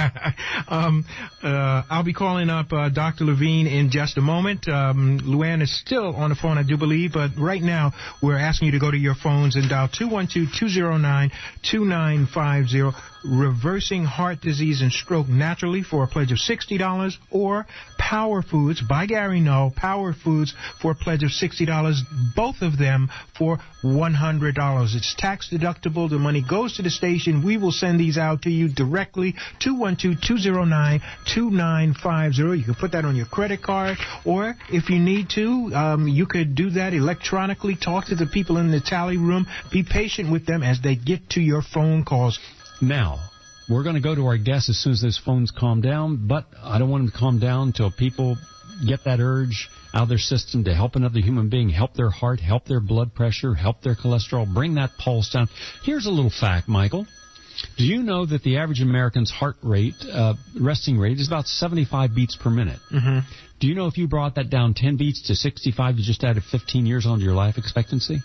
Speaker 4: um, uh, I'll be calling up uh, Doctor Levine in just a moment. Um, Luann is still on the phone, I do believe, but right now we're asking you to go to your phones and dial two one two, two zero nine, two nine five zero. Reversing Heart Disease and Stroke Naturally for a pledge of sixty dollars, or Power Foods by Gary Null, Power Foods for a pledge of sixty dollars, both of them for one hundred dollars. It's tax deductible. The money goes to the station. We will send these out to you directly, two one two, two zero nine, two nine five zero. You can put that on your credit card, or if you need to, um, you could do that electronically. Talk to the people in the tally room. Be patient with them as they get to your phone calls.
Speaker 3: Now, we're going to go to our guests as soon as those phones calm down, but I don't want them to calm down until people get that urge out of their system to help another human being, help their heart, help their blood pressure, help their cholesterol, bring that pulse down. Here's a little fact, Michael. Do you know that the average American's heart rate, uh, resting rate, is about seventy-five beats per minute?
Speaker 4: Mm-hmm.
Speaker 3: Do you know if you brought that down ten beats to sixty-five, you just added fifteen years onto your life expectancy?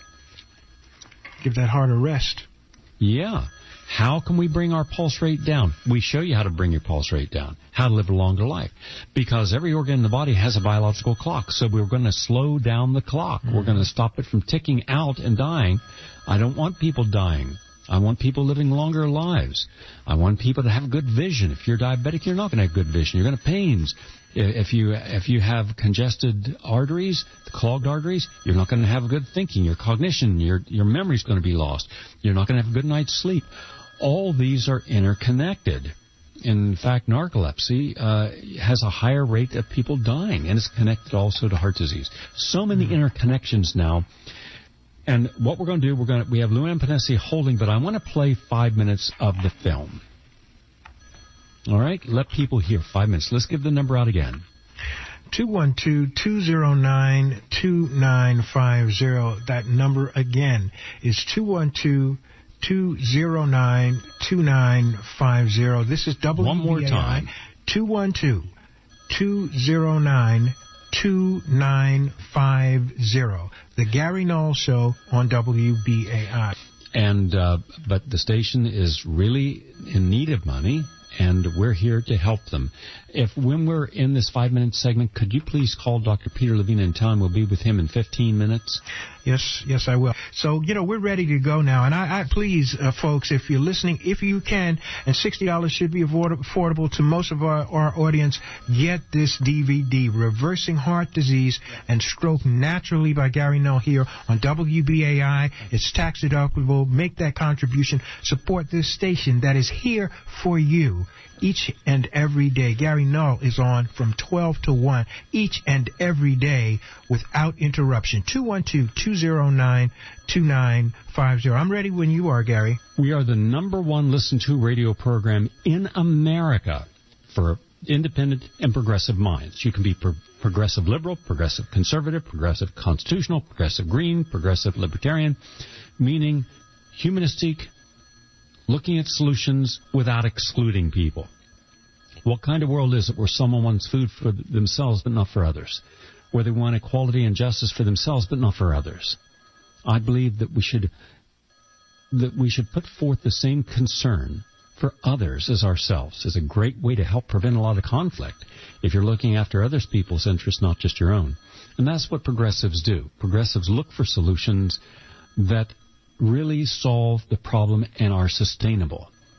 Speaker 4: Give that heart a rest.
Speaker 3: Yeah. How can we bring our pulse rate down? We show you how to bring your pulse rate down, how to live a longer life. Because every organ in the body has a biological clock, so we're going to slow down the clock. Mm-hmm. We're going to stop it from ticking out and dying. I don't want people dying. I want people living longer lives. I want people to have good vision. If you're diabetic, you're not going to have good vision. You're going to have pains. If you if you have congested arteries, clogged arteries, you're not going to have good thinking. Your cognition, your your memory's going to be lost. You're not going to have a good night's sleep. All these are interconnected. In fact, narcolepsy uh, has a higher rate of people dying, and it's connected also to heart disease. So many mm-hmm. interconnections now. And what we're going to do, we're going to, we have Luann Panesi holding, but I want to play five minutes of the film. All right? Let people hear five minutes. Let's give the number out again.
Speaker 4: two one two, two zero nine, two nine five zero. That number again is two one two, two zero nine, two nine five zero. This is W B A I.
Speaker 3: One more time.
Speaker 4: two one two, two zero nine, two nine five zero. The Gary Null Show on W B A I.
Speaker 3: And uh, but the station is really in need of money, and we're here to help them. If when we're in this five-minute segment, could you please call Doctor Peter Levine and tell him we'll be with him in fifteen minutes?
Speaker 4: Yes, yes, I will. So, you know, we're ready to go now. And I, I please, uh, folks, if you're listening, if you can, and sixty dollars should be affordable to most of our, our audience, get this D V D, Reversing Heart Disease and Stroke Naturally by Gary Null here on W B A I. It's tax deductible. Make that contribution. Support this station that is here for you each and every day. Gary Null is on from twelve to one each and every day without interruption. two one two, two zero nine, two nine five zero. I'm ready when you are, Gary.
Speaker 3: We are the number one listened to radio program in America for independent and progressive minds. You can be pro- progressive liberal, progressive conservative, progressive constitutional, progressive green, progressive libertarian, meaning humanistic, looking at solutions without excluding people. What kind of world is it where someone wants food for themselves but not for others? Where they want equality and justice for themselves but not for others? I believe that we should that we should put forth the same concern for others as ourselves. Is a great way to help prevent a lot of conflict if you're looking after other people's interests, not just your own. And that's what progressives do. Progressives look for solutions that really solve the problem and are sustainable.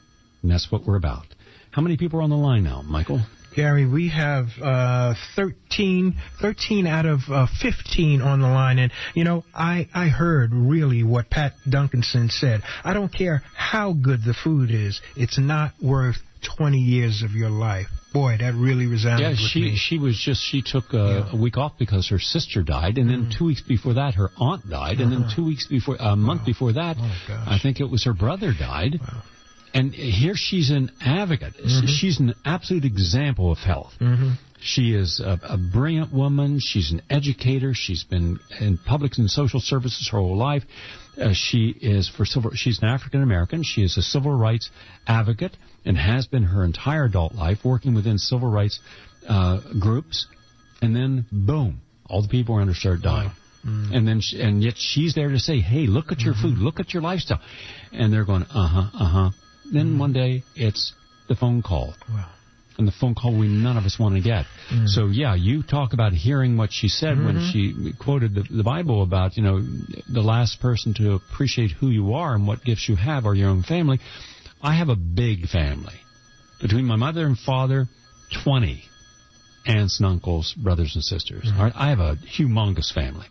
Speaker 3: And that's what we're about. How many people are on the line now, Michael?
Speaker 4: Gary, we have uh, thirteen, thirteen out of uh, fifteen on the line. And, you know, I, I heard really what Pat Duncanson said. I don't care how good the food is. It's not worth twenty years of your life. Boy, that really resounded
Speaker 3: yeah,
Speaker 4: with
Speaker 3: she,
Speaker 4: me.
Speaker 3: she was just, she took a,
Speaker 4: Yeah.
Speaker 3: a week off because her sister died. And then mm. two weeks before that, her aunt died. And
Speaker 4: uh-huh.
Speaker 3: then two weeks before, a month
Speaker 4: wow.
Speaker 3: before that,
Speaker 4: oh, gosh.
Speaker 3: I think it was her brother died.
Speaker 4: Wow.
Speaker 3: And here she's an advocate.
Speaker 4: Mm-hmm.
Speaker 3: She's an absolute example of health.
Speaker 4: Mm-hmm.
Speaker 3: She is a, a brilliant woman. She's an educator. She's been in public and social services her whole life. Uh, she is for civil. She's an African American. She is a civil rights advocate and has been her entire adult life, working within civil rights uh, groups. And then, boom, all the people around her started dying. Wow. Mm. And then, she, and yet she's there to say, "Hey, look at your mm-hmm. food. Look at your lifestyle." And they're going, "Uh huh, uh huh." Then mm. one day, it's the phone call.
Speaker 4: Wow. And
Speaker 3: the phone call we none of us want to get. Mm. So, yeah, you talk about hearing what she said mm-hmm. when she quoted the, the Bible about, you know, the last person to appreciate who you are and what gifts you have are your own family. I have a big family. Between my mother and father, twenty aunts and uncles, brothers and sisters. Mm. All right? I have a humongous family.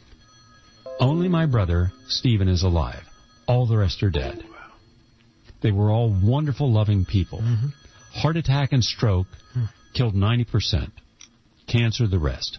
Speaker 3: Only my brother, Stephen, is alive. All the rest are dead. They were all wonderful, loving people. Mm-hmm. Heart attack and stroke hmm. killed ninety percent. Cancer, the rest.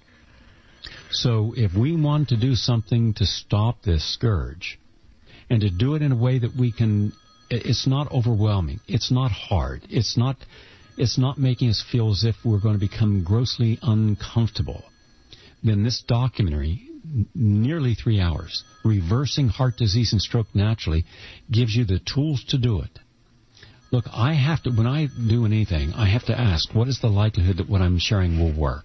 Speaker 3: So if we want to do something to stop this scourge, and to do it in a way that we can, it's not overwhelming. It's not hard. It's not, it's not making us feel as if we're going to become grossly uncomfortable. Then this documentary, nearly three hours, Reversing Heart Disease and Stroke Naturally, gives you the tools to do it. Look, I have to, when I do anything, I have to ask, what is the likelihood that what I'm sharing will work?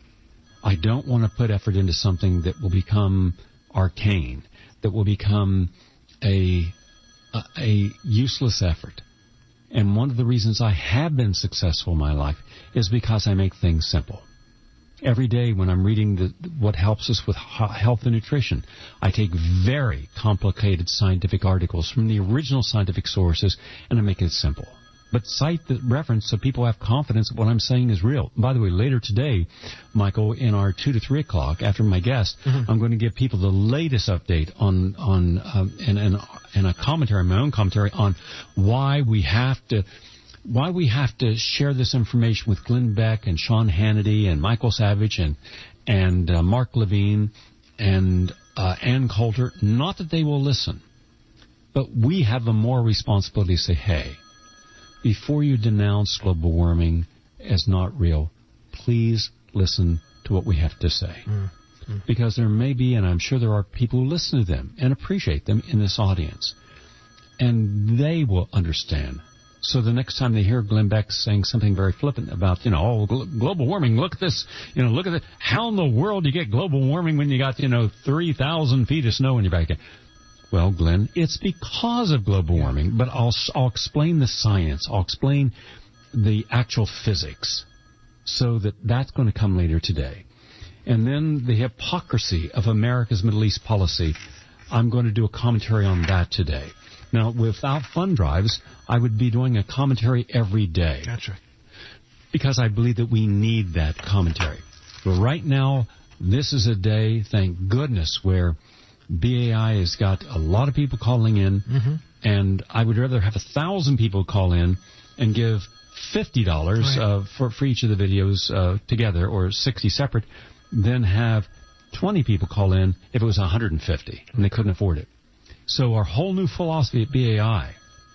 Speaker 3: I don't want to put effort into something that will become arcane, that will become a, a, a useless effort. And one of the reasons I have been successful in my life is because I make things simple. Every day when I'm reading the, what helps us with health and nutrition, I take very complicated scientific articles from the original scientific sources and I make it simple. But cite the reference so people have confidence that what I'm saying is real. By the way, later today, Michael, in our two to three o'clock, after my guest, mm-hmm. I'm going to give people the latest update on, on um, and, and, and a commentary, my own commentary on why we have to... Why we have to share this information with Glenn Beck and Sean Hannity and Michael Savage and and uh, Mark Levine and uh, Ann Coulter. Not that they will listen, but we have a moral responsibility to say, hey, before you denounce global warming as not real, please listen to what we have to say. Mm-hmm. Because there may be, and I'm sure there are people who listen to them and appreciate them in this audience. And they will understand. So the next time they hear Glenn Beck saying something very flippant about, you know, oh, gl- global warming, look at this, you know, look at it. How in the world do you get global warming when you got, you know, three thousand feet of snow in your backyard? Well, Glenn, it's because of global yeah. warming, but I'll, I'll explain the science. I'll explain the actual physics so that that's going to come later today. And then the hypocrisy of America's Middle East policy, I'm going to do a commentary on that today. Now, without fund drives, I would be doing a commentary every day.
Speaker 4: Gotcha.
Speaker 3: Because I believe that we need that commentary. But right now, this is a day, thank goodness, where B A I has got a lot of people calling in, mm-hmm. and I would rather have a thousand people call in and give fifty dollars right. uh, for, for each of the videos uh, together, or sixty separate, than have twenty people call in if it was one hundred fifty, and they couldn't afford it. So our whole new philosophy at B A I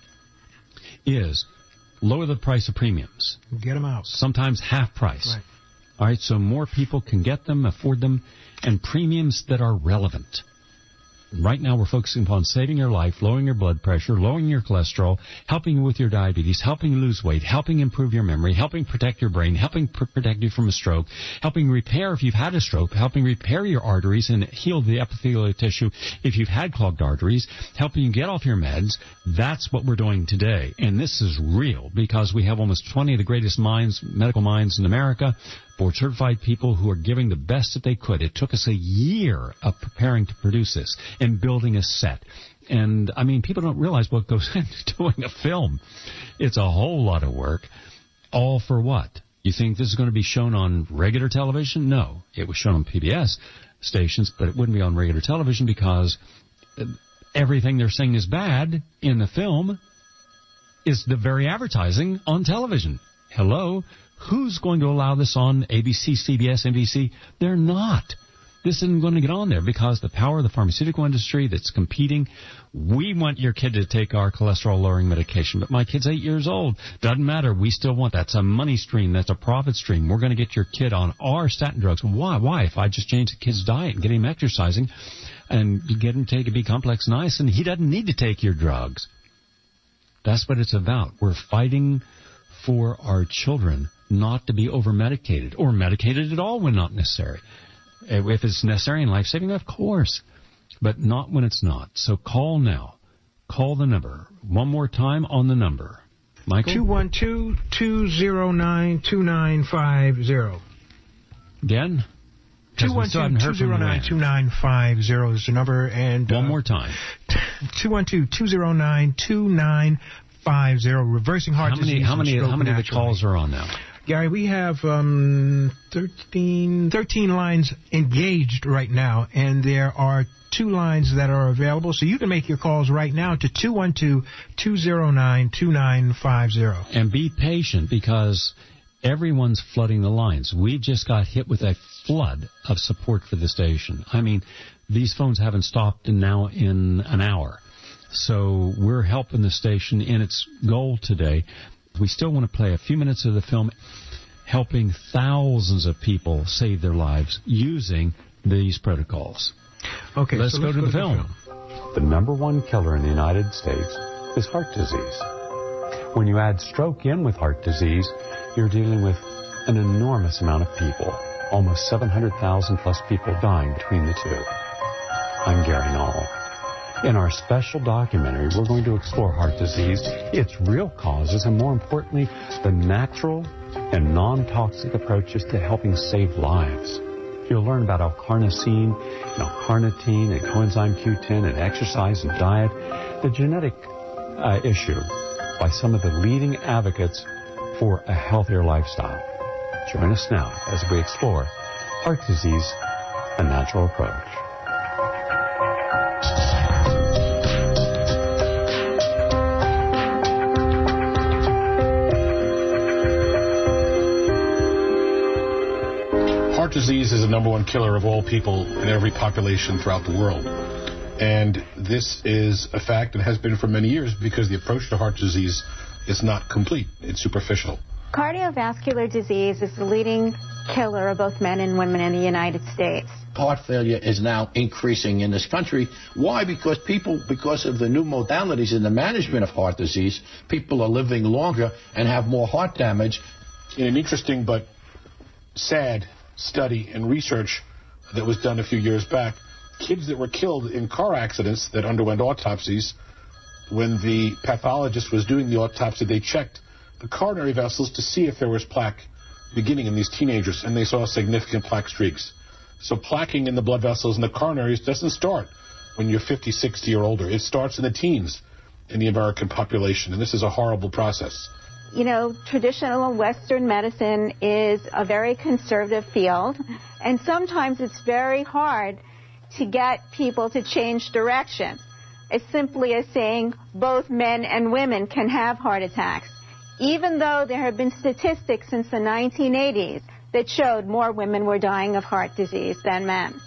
Speaker 3: is lower the price of premiums.
Speaker 4: Get them out.
Speaker 3: Sometimes half price.
Speaker 4: Right.
Speaker 3: All right, so more people can get them, afford them, and premiums that are relevant. Right now we're focusing upon saving your life, lowering your blood pressure, lowering your cholesterol, helping you with your diabetes, helping you lose weight, helping improve your memory, helping protect your brain, helping pr- protect you from a stroke, helping repair if you've had a stroke, helping repair your arteries and heal the epithelial tissue if you've had clogged arteries, helping you get off your meds. That's what we're doing today. And this is real because we have almost twenty of the greatest minds, medical minds in America, board-certified people who are giving the best that they could. It took us a year of preparing to produce this and building a set And, I mean, people don't realize what goes into doing a film. It's a whole lot of work. All for what? You think this is going to be shown on regular television? No. It was shown on P B S stations, but it wouldn't be on regular television because everything they're saying is bad in the film is the very advertising on television. Hello? Who's going to allow this on A B C, C B S, N B C? They're not. This isn't going to get on there because the power of the pharmaceutical industry that's competing. We want your kid to take our cholesterol-lowering medication, but my kid's eight years old. Doesn't matter. We still want that. That's a money stream. That's a profit stream. We're going to get your kid on our statin drugs. Why? Why? If I just change the kid's diet and get him exercising and get him to take a B-complex niacin, he doesn't need to take your drugs. That's what it's about. We're fighting for our children not to be over-medicated or medicated at all when not necessary. If it's necessary and life-saving, of course, but not when it's not. So call now. Call the number. One more time on the number. Michael?
Speaker 4: two one two, two zero nine, two nine five zero.
Speaker 3: Again?
Speaker 4: two one two, two zero nine, two nine five zero is the number. And
Speaker 3: One
Speaker 4: uh,
Speaker 3: more time.
Speaker 4: two one two, two zero nine, two nine five zero. Reversing heart
Speaker 3: how many,
Speaker 4: disease.
Speaker 3: How many, how many of the calls are on now?
Speaker 4: Gary, we have um, thirteen, thirteen lines engaged right now, and there are two lines that are available. So you can make your calls right now to two one two, two zero nine, two nine five zero.
Speaker 3: And be patient because everyone's flooding the lines. We just got hit with a flood of support for the station. I mean, these phones haven't stopped now in an hour. So we're helping the station in its goal today. We still want to play a few minutes of the film helping thousands of people save their lives using these protocols.
Speaker 4: Okay,
Speaker 3: let's,
Speaker 4: so
Speaker 3: go,
Speaker 4: let's
Speaker 3: to,
Speaker 4: go
Speaker 3: the
Speaker 4: to
Speaker 3: film.
Speaker 4: the film.
Speaker 3: The number one killer in the United States is heart disease. When you add stroke in with heart disease, you're dealing with an enormous amount of people. Almost seven hundred thousand plus people dying between the two. I'm Gary Knoll. In our special documentary, we're going to explore heart disease, its real causes, and more importantly, the natural and non-toxic approaches to helping save lives. You'll learn about L-carnosine, and L-carnitine, and coenzyme Q ten, and exercise and diet, the genetic uh, issue by some of the leading advocates for a healthier lifestyle. Join us now as we explore heart disease, a natural approach.
Speaker 7: Heart disease is the number one killer of all people in every population throughout the world. And this is a fact and has been for many years because the approach to heart disease is not complete. It's superficial.
Speaker 8: Cardiovascular disease is the leading killer of both men and women in the United States.
Speaker 9: Heart failure is now increasing in this country. Why? Because people, because of the new modalities in the management of heart disease, people are living longer and have more heart damage.
Speaker 7: In an interesting but sad study and research that was done a few years back, kids that were killed in car accidents that underwent autopsies, when the pathologist was doing the autopsy, they checked the coronary vessels to see if there was plaque beginning in these teenagers, and they saw significant plaque streaks. So plaquing in the blood vessels in the coronaries doesn't start when you're fifty, sixty or older. It starts in the teens in the American population, and this is a horrible process.
Speaker 8: You know, traditional Western medicine is a very conservative field, and sometimes it's very hard to get people to change direction. As simply as saying both men and women can have heart attacks, even though there have been statistics since the nineteen eighties that showed more women were dying of heart disease than men.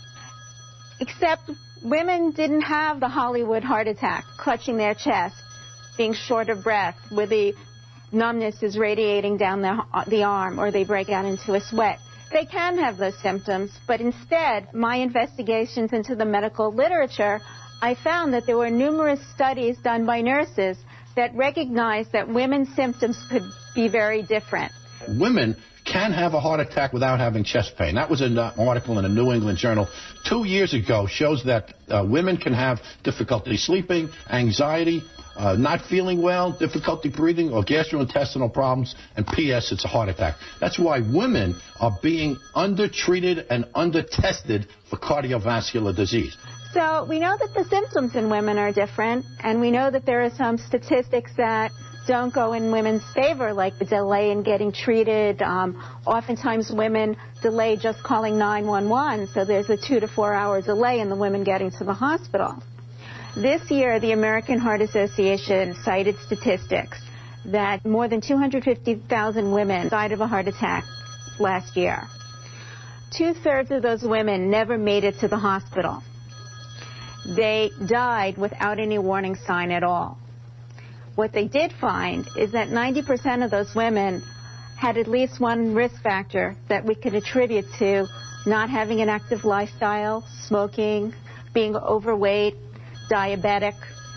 Speaker 8: Except women didn't have the Hollywood heart attack, clutching their chest, being short of breath, with the numbness is radiating down the, the arm, or they break out into a sweat. They can have those symptoms, but instead, my investigations into the medical literature, I found that there were numerous studies done by nurses that recognized that women's symptoms could be very different.
Speaker 9: Women can have a heart attack without having chest pain. That was an uh, article in a New England Journal two years ago, shows that uh, women can have difficulty sleeping, anxiety, uh, not feeling well, difficulty breathing, or gastrointestinal problems, and P S it's a heart attack. That's why women are being undertreated and undertested for cardiovascular disease.
Speaker 8: So we know that the symptoms in women are different, and we know that there are some statistics that don't go in women's favor, like the delay in getting treated. Um, oftentimes women delay just calling nine one one, so there's a two to four hour delay in the women getting to the hospital. This year, the American Heart Association cited statistics that more than two hundred fifty thousand women died of a heart attack last year. Two-thirds of those women never made it to the hospital. They died without any warning sign at all. What they did find is that ninety percent of those women had at least one risk factor that we could attribute to not having an active lifestyle, smoking, being overweight, diabetic,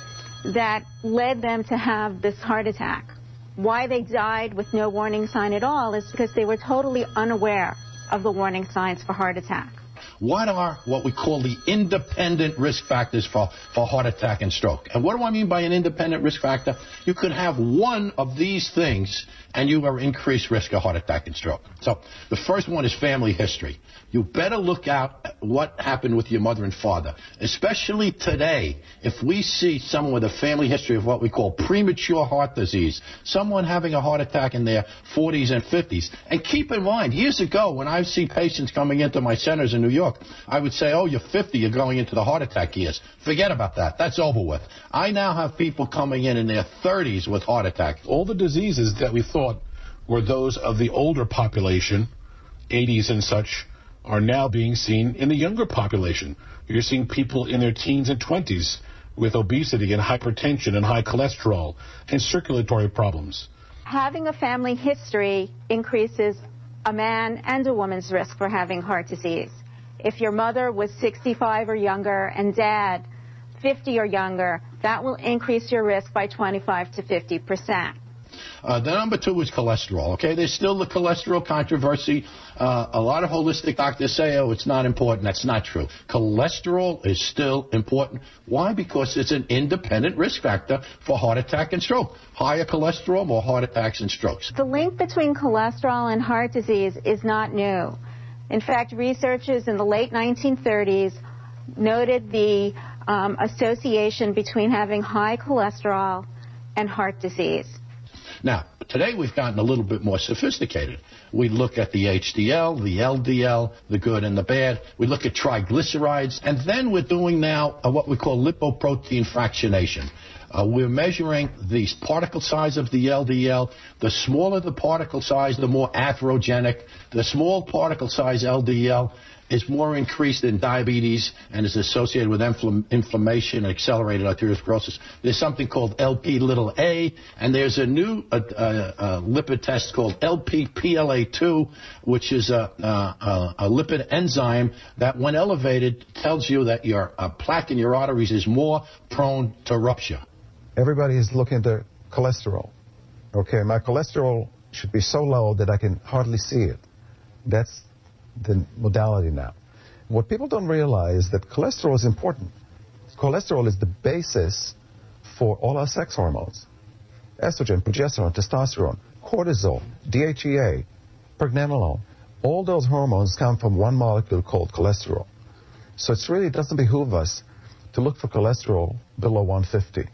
Speaker 8: that led them to have this heart attack. Why they died with no warning sign at all is because they were totally unaware of the warning signs for heart attack.
Speaker 9: What are what we call the independent risk factors for, for heart attack and stroke? And what do I mean by an independent risk factor? You could have one of these things and you are increased risk of heart attack and stroke. So the first one is family history. You better look out at what happened with your mother and father, especially today. If we see someone with a family history of what we call premature heart disease, someone having a heart attack in their forties and fifties, and keep in mind, years ago when I see patients coming into my centers in New York, I would say, oh, you're fifty, you're going into the heart attack years. Forget about that. That's over with. I now have people coming in in their thirties with heart attacks.
Speaker 7: All the diseases that we thought were those of the older population, eighties and such, are now being seen in the younger population. You're seeing people in their teens and twenties with obesity and hypertension and high cholesterol and circulatory problems.
Speaker 8: Having a family history increases a man and a woman's risk for having heart disease. If your mother was sixty-five or younger and dad fifty or younger, that will increase your risk by twenty-five to fifty percent.
Speaker 9: Uh, the number two is cholesterol, okay? There's still the cholesterol controversy. Uh, a lot of holistic doctors say, oh, it's not important. That's not true. Cholesterol is still important. Why? Because it's an independent risk factor for heart attack and stroke. Higher cholesterol, more heart attacks and strokes.
Speaker 8: The link between cholesterol and heart disease is not new. In fact, researchers in the late nineteen thirties noted the um, association between having high cholesterol and heart disease.
Speaker 9: Now, today we've gotten a little bit more sophisticated. We look at the H D L, the L D L, the good and the bad. We look at triglycerides. And then we're doing now uh, what we call lipoprotein fractionation. Uh, we're measuring the particle size of the L D L. The smaller the particle size, the more atherogenic. The small particle size L D L is more increased in diabetes and is associated with infl- inflammation and accelerated arteriosclerosis. There's something called L P little a, and there's a new uh, uh, lipid test called L P P L A two, which is a, a, a lipid enzyme that, when elevated, tells you that your uh, plaque in your arteries is more prone to rupture.
Speaker 10: Everybody is looking at their cholesterol. Okay, my cholesterol should be so low that I can hardly see it. That's the modality now. What people don't realize is that cholesterol is important. Cholesterol is the basis for all our sex hormones. Estrogen, progesterone, testosterone, cortisol, D H E A, pregnenolone. All those hormones come from one molecule called cholesterol. So it really doesn't behoove us to look for cholesterol below one fifty.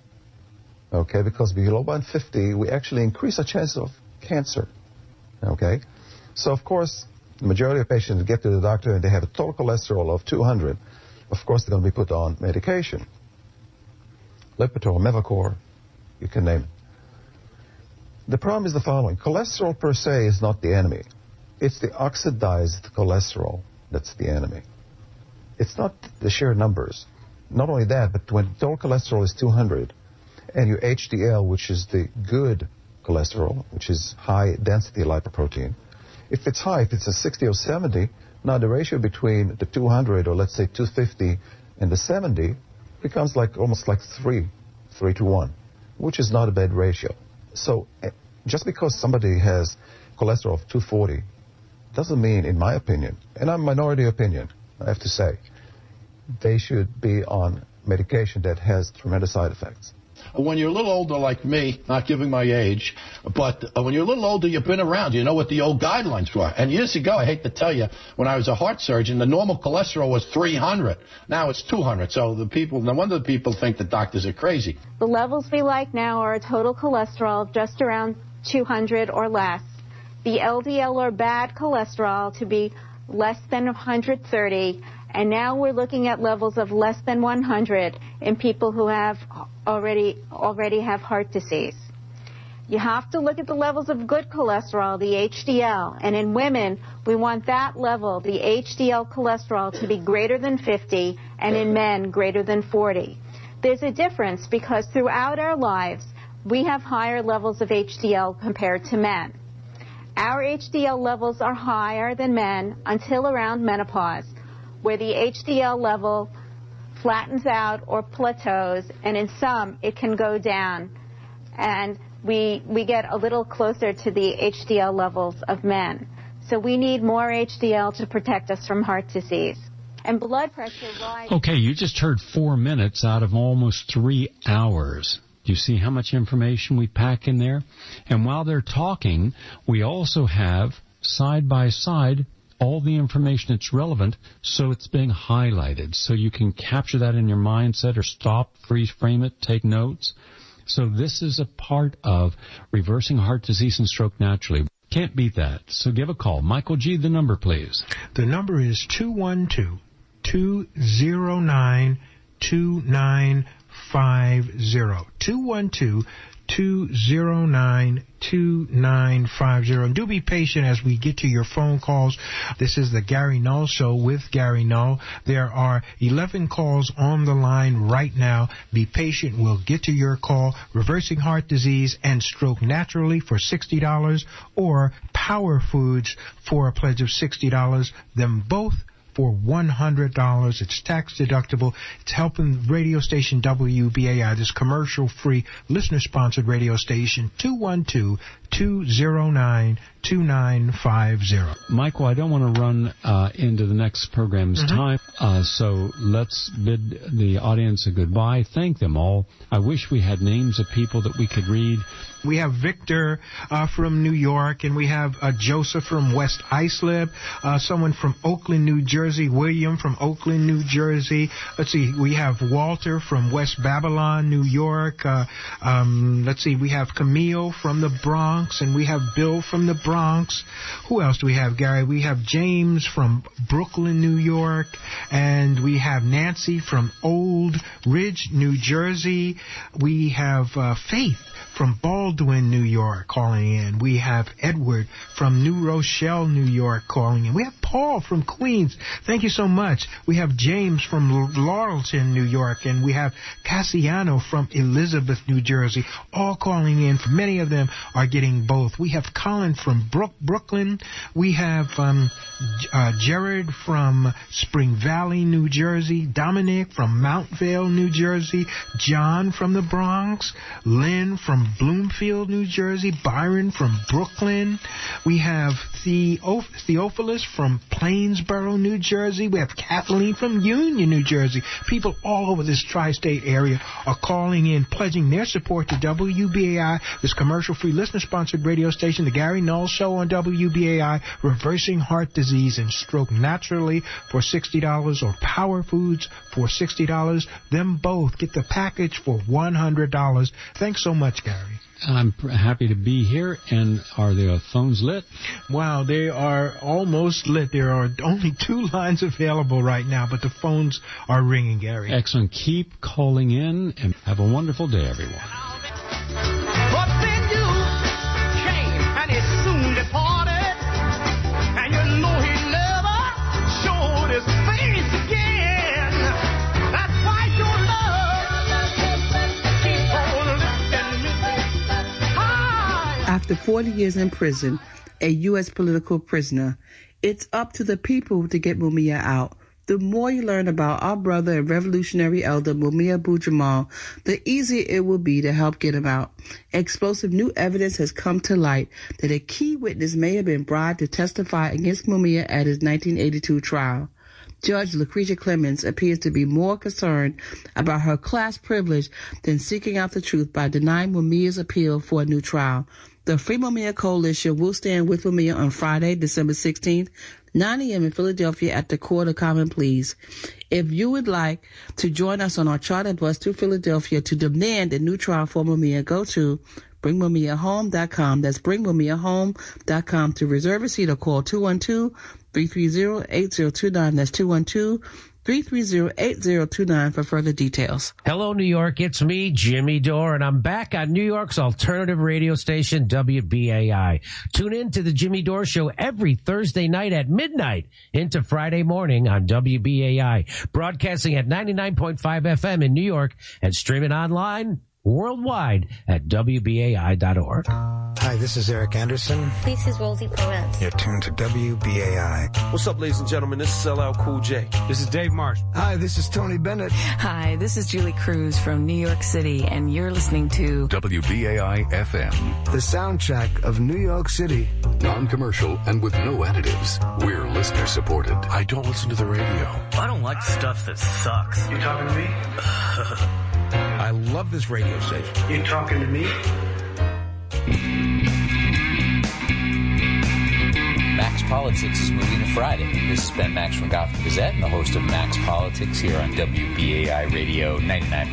Speaker 10: Okay, because below one fifty, we actually increase our chance of cancer. Okay? So, of course, the majority of patients get to the doctor and they have a total cholesterol of two hundred. Of course, they're going to be put on medication. Lipitor, Mevacor, you can name it. The problem is the following. Cholesterol per se is not the enemy. It's the oxidized cholesterol that's the enemy. It's not the sheer numbers. Not only that, but when total cholesterol is two hundred, and your H D L, which is the good cholesterol, which is high-density lipoprotein, if it's high, if it's a sixty or seventy, now the ratio between the two hundred, or let's say two fifty, and the seventy becomes like almost like three, three to one, which is not a bad ratio. So just because somebody has cholesterol of two forty doesn't mean, in my opinion, and I'm minority opinion, I have to say, they should be on medication that has tremendous side effects.
Speaker 9: when you're a little older like me, not giving my age, but uh, when you're a little older, you've been around. You know what the old guidelines were. And years ago, I hate to tell you, when I was a heart surgeon, the normal cholesterol was three hundred. Now it's two hundred. So the people, no wonder the people think the doctors are crazy.
Speaker 8: The levels we like now are a total cholesterol just around two hundred or less. The L D L or bad cholesterol to be less than one hundred thirty. And now we're looking at levels of less than one hundred in people who have already already have heart disease. You have to look at the levels of good cholesterol, the H D L. And in women, we want that level, the H D L cholesterol, to be greater than fifty, and in men, greater than forty. There's a difference because throughout our lives, we have higher levels of H D L compared to men. Our H D L levels are higher than men until around menopause, where the H D L level flattens out or plateaus, and in some it can go down, and we we get a little closer to the H D L levels of men. So we need more H D L to protect us from heart disease. And blood pressure rises.
Speaker 3: Okay, you just heard four minutes out of almost three hours. Do you see how much information we pack in there? And while they're talking, we also have side by side all the information that's relevant, so it's being highlighted. So you can capture that in your mindset or stop, freeze frame it, take notes. So this is a part of reversing heart disease and stroke naturally. Can't beat that. So give a call. Michael G., the number, please.
Speaker 4: The number is two one two, two zero nine, two nine five zero. two one two, two zero nine, two nine five zero. And do be patient as we get to your phone calls. This is the Gary Null Show with Gary Null. There are eleven calls on the line right now. Be patient. We'll get to your call. Reversing heart disease and stroke naturally for sixty dollars, or Power Foods for a pledge of sixty dollars. Them both for one hundred dollars. It's tax deductible. It's helping radio station W B A I, this commercial-free, listener-sponsored radio station, two one two, two zero nine, two nine five zero.
Speaker 3: Michael, I don't want to run uh, into the next program's mm-hmm. time, uh, so let's bid the audience a goodbye. Thank them all. I wish we had names of people that we could read.
Speaker 4: We have Victor uh, from New York, and we have uh, Joseph from West Islip, uh, someone from Oakland, New Jersey, William from Oakland, New Jersey. Let's see, we have Walter from West Babylon, New York. Uh, um, let's see, we have Camille from the Bronx, and we have Bill from the Bronx. Who else do we have, Gary? We have James from Brooklyn, New York, and we have Nancy from Old Ridge, New Jersey. We have uh, Faith from Baldwin, New York, calling in. We have Edward from New Rochelle, New York, calling in. We have Paul from Queens. Thank you so much. We have James from Laurelton, New York, and we have Cassiano from Elizabeth, New Jersey, all calling in. Many of them are getting both. We have Colin from Brook, Brooklyn. We have um, uh, Jared from Spring Valley, New Jersey. Dominic from Mountvale, New Jersey. John from the Bronx. Lynn from Bloomfield, New Jersey. Byron from Brooklyn. We have Theo- Theophilus from Plainsboro, New Jersey. We have Kathleen from Union, New Jersey. People all over this tri-state area are calling in, pledging their support to W B A I, this commercial-free, listener-sponsored radio station, The Gary Null Show on W B A I, reversing heart disease and stroke naturally for sixty dollars, or Power Foods for sixty dollars. Them both get the package for one hundred dollars. Thanks so much, Gary.
Speaker 3: I'm happy to be here. And are the phones lit?
Speaker 4: Wow, they are almost lit. There are only two lines available right now, but the phones are ringing, Gary.
Speaker 3: Excellent. Keep calling in, and have a wonderful day, everyone.
Speaker 1: But then you came, and it soon departed, and you know he never showed his face again. That's why your love keep on lifting me high.
Speaker 11: After forty years in prison, a U S political prisoner, it's up to the people to get Mumia out. The more you learn about our brother and revolutionary elder Mumia Abu-Jamal, the easier it will be to help get him out. Explosive new evidence has come to light that a key witness may have been bribed to testify against Mumia at his nineteen eighty-two trial. Judge Lucretia Clemens appears to be more concerned about her class privilege than seeking out the truth by denying Mumia's appeal for a new trial. The Free Mumia Coalition will stand with Mumia on Friday, December sixteenth, nine a.m. in Philadelphia at the Court of Common Pleas. If you would like to join us on our charter bus to Philadelphia to demand a new trial for Mumia, go to bring mumia home dot com. That's bring mumia home dot com to reserve a seat or call two one two, three three zero, eight zero two nine. That's two one two, three three zero, eight zero two nine for further details.
Speaker 12: Hello, New York. It's me, Jimmy Dore, and I'm back on New York's alternative radio station, W B A I. Tune in to the Jimmy Dore Show every Thursday night at midnight into Friday morning on W B A I, broadcasting at ninety-nine point five F M in New York and streaming online worldwide at W B A I dot org.
Speaker 13: Hi, this is Eric Anderson.
Speaker 14: This is Rosie Perez.
Speaker 13: You're tuned to W B A I.
Speaker 15: What's up, ladies and gentlemen? This is L L Cool J.
Speaker 16: This is Dave Marsh.
Speaker 17: Hi, this is Tony Bennett.
Speaker 18: Hi, this is Julie Cruz from New York City, and you're listening to
Speaker 19: W B A I F M.
Speaker 17: The soundtrack of New York City.
Speaker 19: Non-commercial and with no additives. We're listener supported.
Speaker 15: I don't listen to the radio.
Speaker 20: I don't like stuff that sucks.
Speaker 17: You talking to me?
Speaker 15: I love this radio station.
Speaker 17: You talking to me?
Speaker 21: Max Politics is moving to Friday. This is Ben Max from Gotham Gazette and the host of Max Politics here on W B A I Radio ninety-nine.